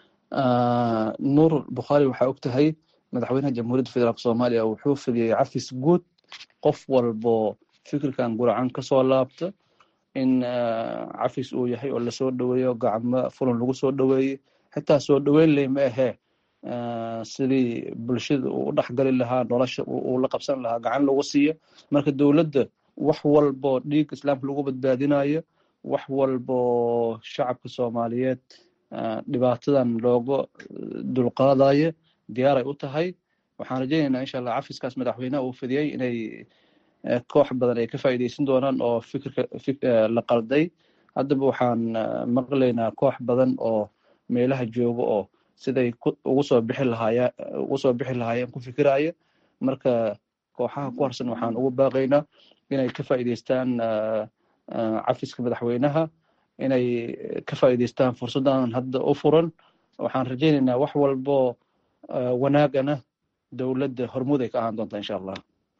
Speaker 3: nuur bukhaari waxaa og tahay madaxweynaha jamhuuriyadda federaalk soomaaliya wuxuu fidiyey cafis guud qof walbo fikirkan guracan kasoo laabta in cafis uu yahay oo lasoo dhoweeyo gacmo fulan lagu soo dhoweeyey xitaa soo dhoweyn ley ma ahee sidii bulshada uu u dhexgali lahaa nolosha uu la qabsan lahaa gacan lagu siiyo marka dowladda wax walbo dhiig islaamka lagu badbaadinayo wax walbo shacabka soomaaliyeed dhibaatadan looga dulqaadayo diyaaray u tahay waxaan rajaynaynaa insha allah cafiskaas madaxweynaha uu fidiyey inay koox badan ay ka faa'iidaysan doonaan oo fikirka la qalday haddaba waxaan maqlaynaa koox badan oo meelaha jooga oo siday ugu soo bixi lahaayeen ku fikiraya marka kooxaha ku harsan waxaan ugu baaqaynaa inay ka faa'iidaystaan cafiska madaxweynaha inay ka faa'iidaystaan fursaddan hadda u furan waxaan rajaynaynaa wax walbo wanaagana dowladda hormuud ay ka ahaan doontaa insha allah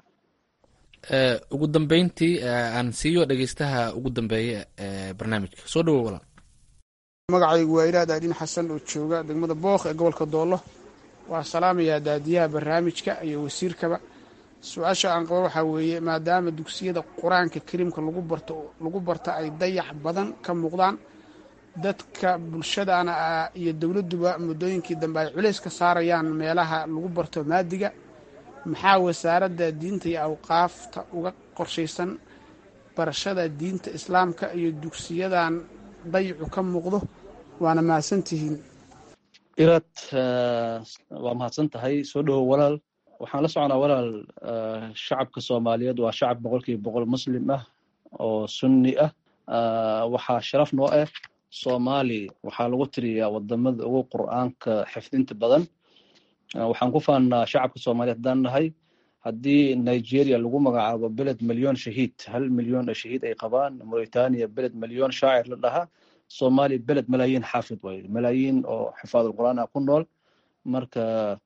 Speaker 9: ugu dambeyntii aan siiyo dhegeystaha ugu dambeeya barnaamijka soo dhawow walaal
Speaker 12: magacaygu waa ilaah daadin xasan oo jooga degmada bookh ee gobolka doollo waa salaamayaa daadiyaha barnaamijka iyo wasiirkaba su-aasha aan qabo waxaa weeye maadaama dugsiyada qur-aanka kariimka lagu barto ay dayax badan ka muuqdaan dadka bulshadana iyo dowladduba muddooyinkii dambe ay culays ka saarayaan meelaha lagu barto maadiga maxaa wasaaradda diinta iyo awqaafta uga qorshaysan barashada diinta islaamka iyo dugsiyadan dayacu ka muuqdo waana mahadsantihiin
Speaker 3: iraad waa mahadsan tahay soo dhowow walaal waxaan la soconaa walaal shacabka soomaaliyeed waa shacab 100% muslim ah oo sunni ah waxaa sharaf noo ah soomaali waxaa lagu tiriyaa wadamada ugu qur'aanka xifdinta badan waxaan ku faannaa shacabka soomaaliyeed haddaan nahay haddii nigeria lagu magacaabo beled milyon shahiid 1 milyon shahiid ay qabaan mauritania beled milyon shaacir la dhahaa soomaaliya beled malaayiin xaafid waaye malaayiin oo xifaadulqur'aan ah ku nool marka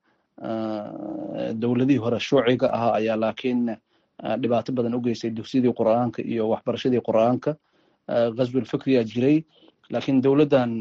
Speaker 3: dowladihii hore shuuciga ahaa ayaa laakiin dhibaato badan u geystay dugsiyadii qur'aanka iyo waxbarashadii qur'aanka ghazwul fikriya jiray laakiin dowladdan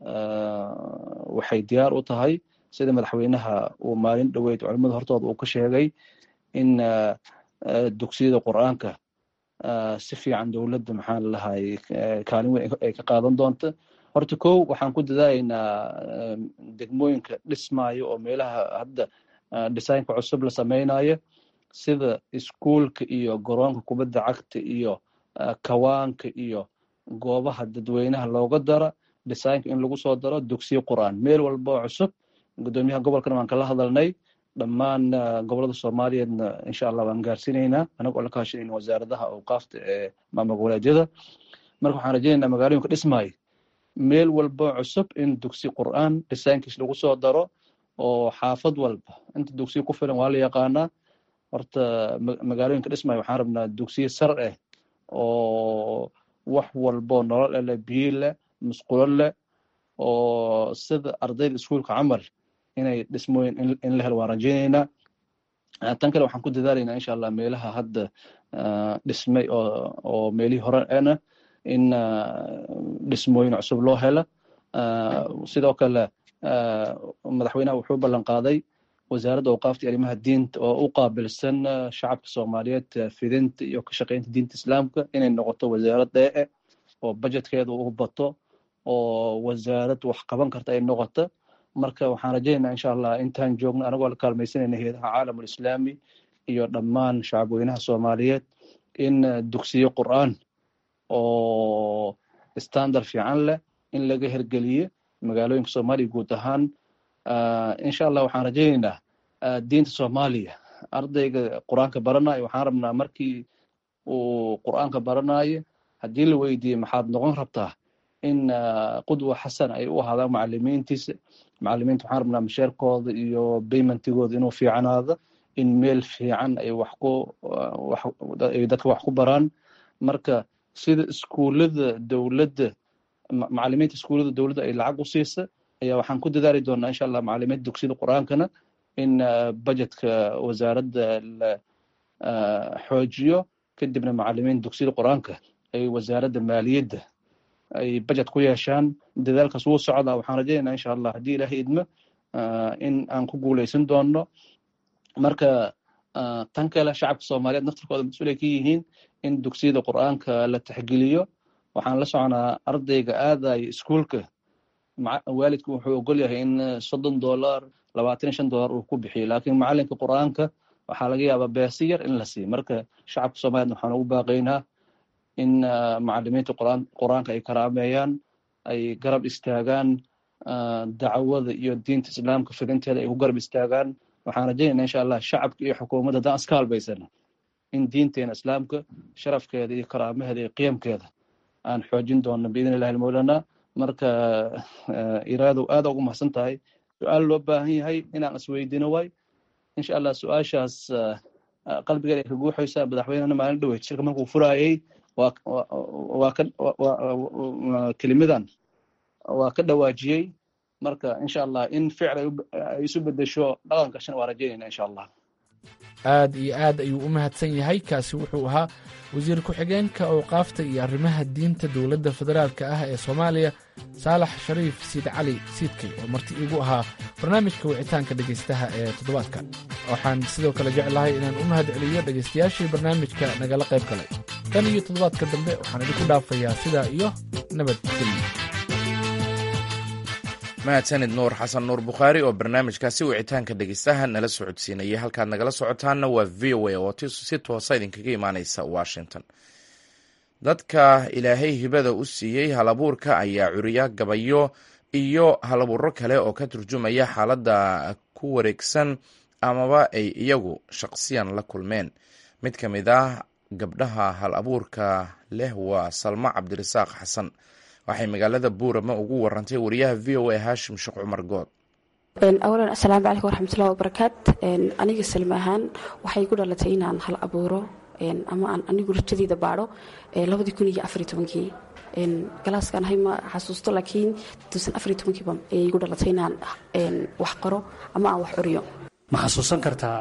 Speaker 3: waxay diyaar u tahay sida madaxweynaha uu maalin dhoweyd culimada hortooda uu ka sheegay in dugsiyada qur'aanka si fiican dowladda maxaan lahay kaalin weyn ay ka qaadan doonto horta kow waxaan ku dadaalaynaa degmooyinka dhismaayo oo meelaha hadda designka cusub la samaynayo sida iskuulka iyo garoonka kubadda cagta iyo kawaanka iyo goobaha dadweynaha looga daro designka in lagu soo daro dugsiyo qur'aan meel walba oo cusub gudoomiyaha gobolkana waan kala hadalnay dhammaan gobolada soomaaliyeedna insha allah waan gaarsiinaynaa anagoo la kaashanayna wasaaradaha awqaafta ee maamul goboleedyada marka waxaan rajaynaynaa magaalooyinka dhismaayo meel walba cusub in dugsi qur'aan designkiis lagu soo daro oo xaafad walba inta dugsiyo ku filan waa la yaqaanaa horta magaalooyinka dhismaayo waxaan rabnaa dugsiyo sar ah oo wax walbo nolol leh biyo leh musqulo leh oo sida ardayda iskuulka camal inay dhismooyin in la helo waan rajaynaynaa tan kale waxaan ku dadaalaynaa insha allah meelaha hadda dhismay oo meelihii hore ana in dhismooyin cusub loo helo sidoo kale madaxweynaha wuxuu ballan qaaday wasaaradda awqaafta arrimaha diinta oo u qaabilsan shacabka soomaaliyeed fidinta iyo ka shaqaynta diinta islaamka inay noqoto wasaarad dheece oo budgetkeeda u bato oo wasaarad wax qaban karta ay noqoto marka waxaan rajaynaynaa insha allah intaan joogno anagoo la kaalmaysanayna hayadaha caalamul islaami iyo dhammaan shacabweynaha soomaaliyeed in dugsiyo qur'aan oo standard fiican leh in laga hergeliyo magaalooyinka soomaaliya guud ahaan insha allah waxaan rajaynaynaa diinta soomaaliya ardayga qur'aanka baranayo waxaan rabnaa markii uu qur'aanka baranayo haddii la weydiiye maxaad noqon rabtaa in qudwa xasan ay u ahaadaan macalimiintiisa macalimiinta waxaan rabnaa masheerkooda iyo baymentigooda inuu fiicanaado in meel fiican ay dadka wax ku baraan marka sida iskuullada dowladda macalimiinta iskuullada dowladda ay lacag u siisa ayaa waxaan ku dadaali doonaa insha allah macalimiinta dugsiyada qur'aankana in budgetka wasaaradda la xoojiyo kadibna macalimiinta dugsiyada qur'aanka ay wasaaradda maaliyadda ay budget ku yeeshaan dadaalkaas wuu socdaa waxaan rajaynaynaa insha allah haddii ilaahay idmo in aan ku guuleysan doono marka tan kale shacabka soomaaliyeed naftarkooda mas-uul ay ka yihiin in dugsiyada qur'aanka la taxgeliyo waxaan la soconaa ardayga aadayo iskuulka waalidku wuxuu ogol yahay in $30 $25 uu ku bixiyo laakiin macalinka qur-aanka waxaa laga yaabaa beesi yar in la siiyo marka shacabka Soomaaliyeed waxaan ugu baaqaynaa in macallimiinta qur-aanka ay karaameeyaan ay garab istaagaan dacwada iyo diinta islaamka fidinteeda ay ku garab istaagaan waxaan rajaynaynaa insha Allah shacabka iyo xukuumadda haddaan iska halbaysana in diinteena islaamka sharafkeeda iyo karaamaheeda iyo qiyamkeeda aan xoojin doono biidin illaahi mawlana marka iraado aad ugu mahadsan tahay su'aal loo baahan yahay inaan isweydiino way insha Allah su'aashaas qalbigeeda ka guuxaysa madaxweynena maalin dhaweyd shirka markuu furaayay waa kelimidan waa ka dhawaajiyay marka insha Allah in ficil ay isu bedesho dhaqanka shan waa rajaynayna insha Allah
Speaker 9: aad iyo aad ayuu u mahadsan yahay kaasi wuxuu ahaa wasiir ku-xigeenka awqaafta iyo arrimaha diinta dowladda federaalka ah ee Soomaaliya Saalax Shariif Siid Cali Siidkay oo marti igu ahaa barnaamijka wicitaanka dhegaystaha ee toddobaadka waxaan sidoo kale jeclahay inaan u mahadceliyo dhegaystayaashii barnaamijka nagala qayb galay tan iyo toddobaadka dambe waxaan idinku dhaafayaa sidaa iyo nabadgelyo
Speaker 1: mahadsanid nuur xasan nuur bukhaari oo barnaamijkaasi wicitaanka dhegeystaha nala socodsiinayay halkaad nagala socotaanna waa VOA oo si toosa idinkaga imaaneysa Washington. dadka ilaahay hibada u siiyey halabuurka ayaa curiya gabayo iyo halabuuro kale oo ka turjumaya xaaladda ku wareegsan amaba ay iyagu shaqsiyan la kulmeen. mid ka mid ah gabdhaha hal abuurka leh waa Salma Cabdirasaaq Xasan waxay magaalada Buurama ugu warantay wariyaha VOA Hashim Sheekh Cumar Good.
Speaker 13: awalan assalaamu calaykum waraxmatullahi wabarakaatu. aniga Salma ahaan waxay ku dhalatay inaan hal abuuro ama aan anigu rajadayda baadho 2014 galaaskan hay ma xasuusto laakiin 2014 baan ay igu dhalatay inaan wax qoro ama aan wax curiyo.
Speaker 14: ma xasuusan kartaa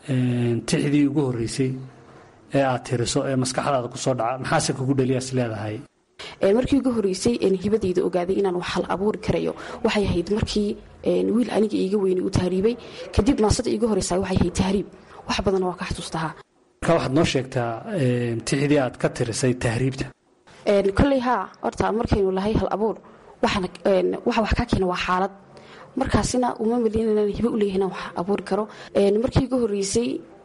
Speaker 14: tixdii ugu horeysay ee aad tiriso ee maskaxdaada ku soo dhaca maxaase kugu dhaliyaas leedahay?
Speaker 13: markii ugu horeysay hibadayda ogaaday inaan wax hal abuuri karayo waxay ahayd markii wiil aniga iiga weynay uu tahriibay kadib naasada iiga horeysay waxay ahayd tahriib wax badan waa ka xasuustaa.
Speaker 14: marka waxaad noo sheegtaa tixdii aad ka tirisay tahriibta.
Speaker 13: kolley haa horta markaynu lahay hal abuur waxa wax ka keena waa xaalad markaasina uma malin inaan hibo u leeyahay inaan wax abuuri karo. markii ugu horeysay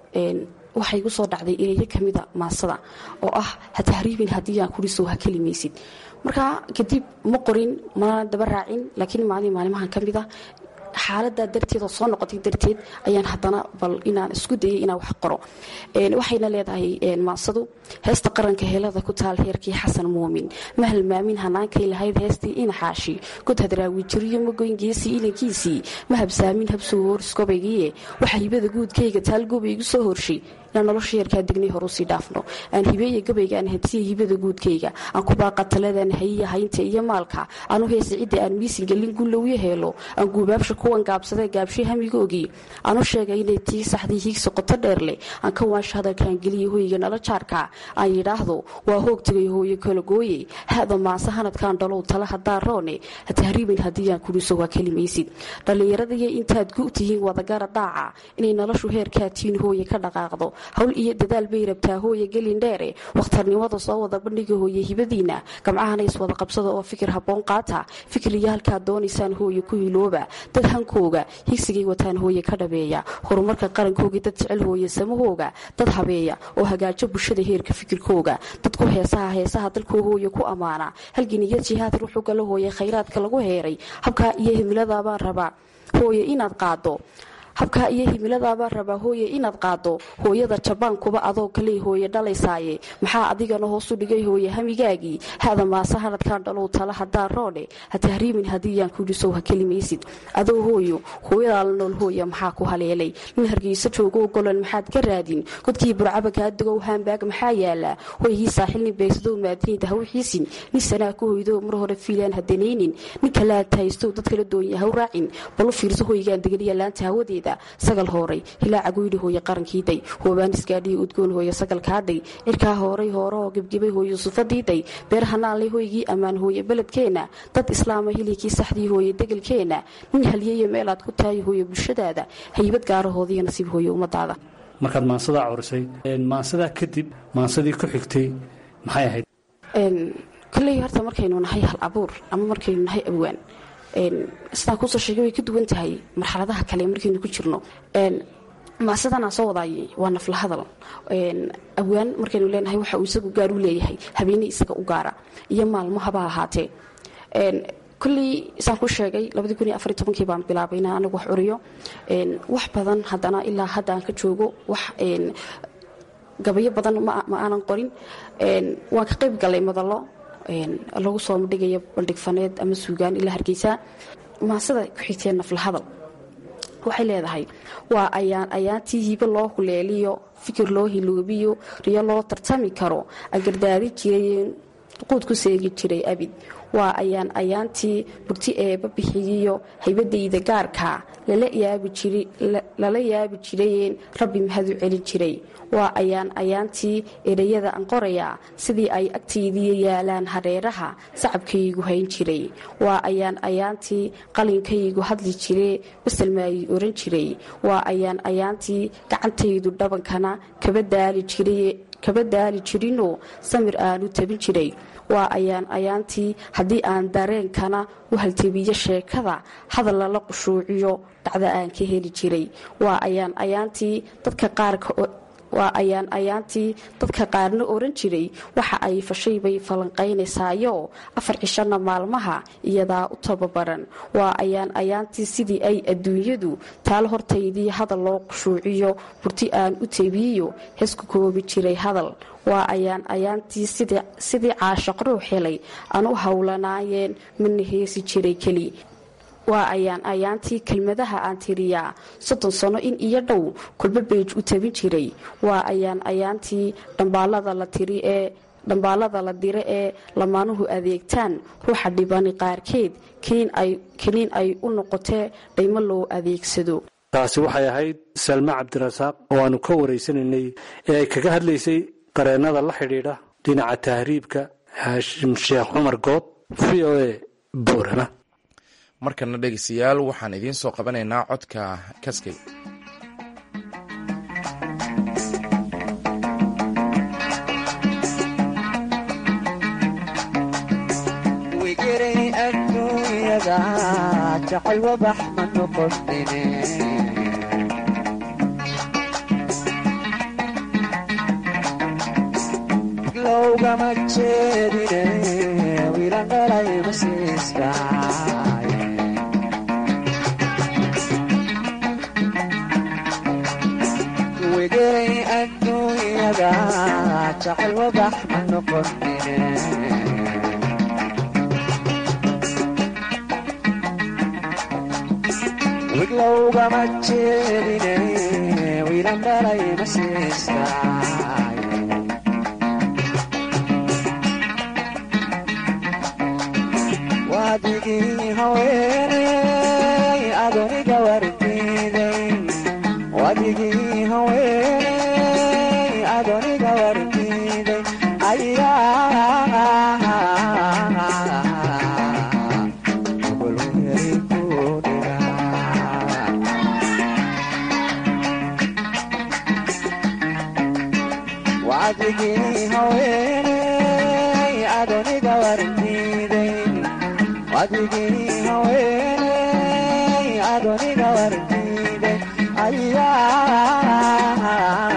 Speaker 13: waxay igu soo dhacday ereyo ka mida maasada oo ah ha tahriibin haddii aan kuriso ha kelimaysid. marka kadib ma qorin ma daba raacin laakiin maalimahan ka mida xaaladda darteed oo soo noqotay darteed ayaan haddana bal inaan isku dayay inaan wax qoro. waxayna leedahay maasadu heesta qaranka helada ku taal heerkii xasan muumin ma halmaamin hanaankay lahayd heestii in xaashi god hadraawi jiriyo magoyngeesii inankiisii ma habsaamin habsuu horiskobaygiiye waxa hibada guudkayga taal goba igu soo horshay inaan nolosha yarkaa degnay hor usii dhaafno aan hibeeye gabayga aan hadsiya hibada guudkayga aan ku baaqa taladan hayiya haynta iyo maalka aanu heesa cidda aan miisin gelin gullowyo heelo aan guubaabsha kuwan gaabsaday gaabshay hamigoogii aanu sheegay inay tii saxdii hiigsi qoto dheer leh aan ka waansho hadalkaan geliya hoyga nala jaarka aan yidhaahdo waa hoog tegay hooyo kala gooye hada maase hanadkaan dhalow tala hadaa roone ha tahriibin haddii aan kuriso waa kelimaysid dhallinyaradiiyo intaad gu tihiin wadagara daaca inay noloshu heerkaa tiin hooye ka dhaqaaqdo hawl iyo dadaal bay rabtaa hooye gelin dheere wakhtarnimada soo wada bandhiga hooye hibadiina gamcahana iswada qabsada oo fikir habboon qaata fikriya halkaad doonaysaan hooye ku hilooba dad hankooga higsigay wataan hooye ka dhabeeya horumarka qarankoogii dad jecel hooye samahooga dad habeeya oo hagaajo bulshada heerka fikirkooga dadku heesaha dalkoo hooye ku ammaana halganiyad jihaad ruuxu gala hooye khayraadka lagu heeray habkaa iyo himiladaabaan rabaa hooye inaad qaado habkaa iyo himiladaabaa rabaa hooye inaad qaado hooyada jabaankuba adoo kaley hooye dhalaysaaye maxaa adigana hoosu dhigay hooye hamigaagii hada maase hanadkaan dhalow tala hadaa roone ha tahriibin haddii yaan kudhisow ha kelimaysid adoo hooyo hooyadaa la nool hooye maxaa ku haleelay nin hargeysa joogoo golan maxaad ka raadin godkii burcaba kaa dugow haambaag maxaa yaala hoygii saaxilnin baysadow maadinida hawixiisin nin sanaa ku hoydo mar hore fiilaan hadanaynin nin kalaad haystow dad kala doonya haw raacin balu fiirso hoygaan degniya laanta hawadeeda sagal hooray hilaaca guydi hooye qarankiiday hoobaanisgaadhiyo udgoon hooye sagalkaadhay cirkaa hooray hoorahoo gebgebay hooye sufadiiday beerhanaanlay hoygii ammaan hooye beledkeenna dad islaama hilikii saxdii hooye degelkeenna nin halyeeyo meelaad ku tahay hooye bulshadaada haybad gaarahoodiiyo nasiib hooye ummadaada.
Speaker 14: markaad maansadaa curisay maansadaa kadib maansadii ku xigtay maxay ahayd?
Speaker 13: kolley horta markaynu nahay hal abuur ama markaynu nahay awaan sidaan kusoo sheegay way ka duwan tahay marxaladaha kale markaynu ku jirno maasadanaa soo wadaayay waa nafla hadal awaan markaynu leenahay waxa uu isagu gaar u leeyahay habeenii isaga u gaara iyo maalmahaba ahaatee kolley isaan ku sheegay 2014 baan bilaabay inaan anagu wax curiyo wax badan haddana ilaa hadda aan ka joogo wax gabayo badan ma aanan qorin waan ka qayb galay madallo lagu soo dhigayo bandhig faneed ama suugaan ilaa Hargeysa maasada ku xigtay nafla hadal waxay leedahay waa ayaantii hiibo loo huleeliyo fikir loo hiloobiyo riyo loo tartami karo agardaari jireen quud ku seegi jiray abid waa ayaantii burti eeba bixiyo haybadayda gaarka lala yaabi jireen rabbi mahad u celin jiray waa ayaantii ereyada aan qoraya sidii ay agteydii yaalaan hareeraha sacabkaygu hayn jiray waa ayaantii qalinkaygu hadli jiray basalmaayi oran jiray waa ayaantii gacantaydu dhabankana kaba daali jirinoo samir aanu tabin jiray waa ayaantii haddii aan dareenkana u haltabiyo sheekada hadal lala qushuuciyo dhacda aan ka heli jiray waa ayaantii dadka qaarna oran jiray waxa ay fashay bay falanqaynaysaayo 4 cishana maalmaha iyadaa u tababaran waa ayaantii sidii ay adduunyadu taal hortaydii hadal loo qushuuciyo burti aan u tabiyo heesku koobi jiray hadal waa ayaantii sidii caashaq ruux helay aan u howlanaayeen mana heesi jiray keli waa ayaantii kelmadaha aan tiriyaa 30 sano in iyo dhow kulba beej u tabin jiray waa ayaantii dhambaalada la dire ee lamaanuhu adeegtaan ruuxa dhibani qaarkeed kiniin ay u noqotee dhaymo loo adeegsado
Speaker 14: taasi waxay ahayd Salma Cabdirasaaq oo aanu ka wareysanaynay ee ay kaga hadlaysay qareennada la xidhiidha dhinaca tahriibka Haashim Sheekh Cumar Good VOA Boorama
Speaker 1: markana dhegeystayaal waxaan idiin soo qabanaynaa codka kaskay
Speaker 15: wigiray adduunyada jacayl wabax ma noqotine lowgama jeedine wiilan dhalay masiiska wigiray adduunyada jacayl wabax ma noqotine wiglowgama jeedine wiilan dhalay masiiskaay waadigii haweeney adoniga wardiiday waadigii haweeney adoniga wardiiday ayaa waadigii haweeney adoniga wardiiday waadigii haweeney adoniga wardiiday ayaa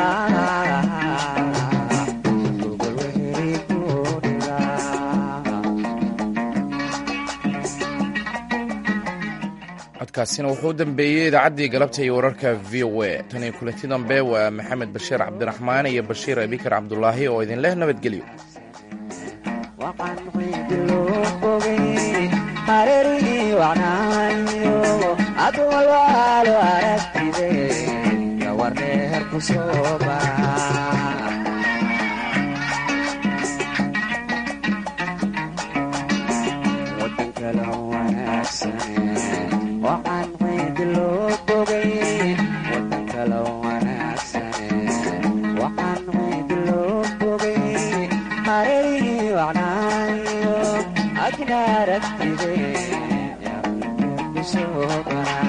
Speaker 1: codkaasina wuxuu u dambeeyey idaacaddii galabta iyo wararka v o a tan iyo kulanti dambe waa maxamed bashiir cabdiraxmaan iyo bashiir abikar cabdulaahi oo idin leh nabadgelyo
Speaker 15: hareerigii wacnaayo adwalwaalo aragtide gawarneer ku soo bara wadankala wanaagsane waxaan ciidi loo bogay wadankala wanaagsane waxaan ciidi loo bogay hareerigii wacnaayo adna aragtide gawarneer ku soo bara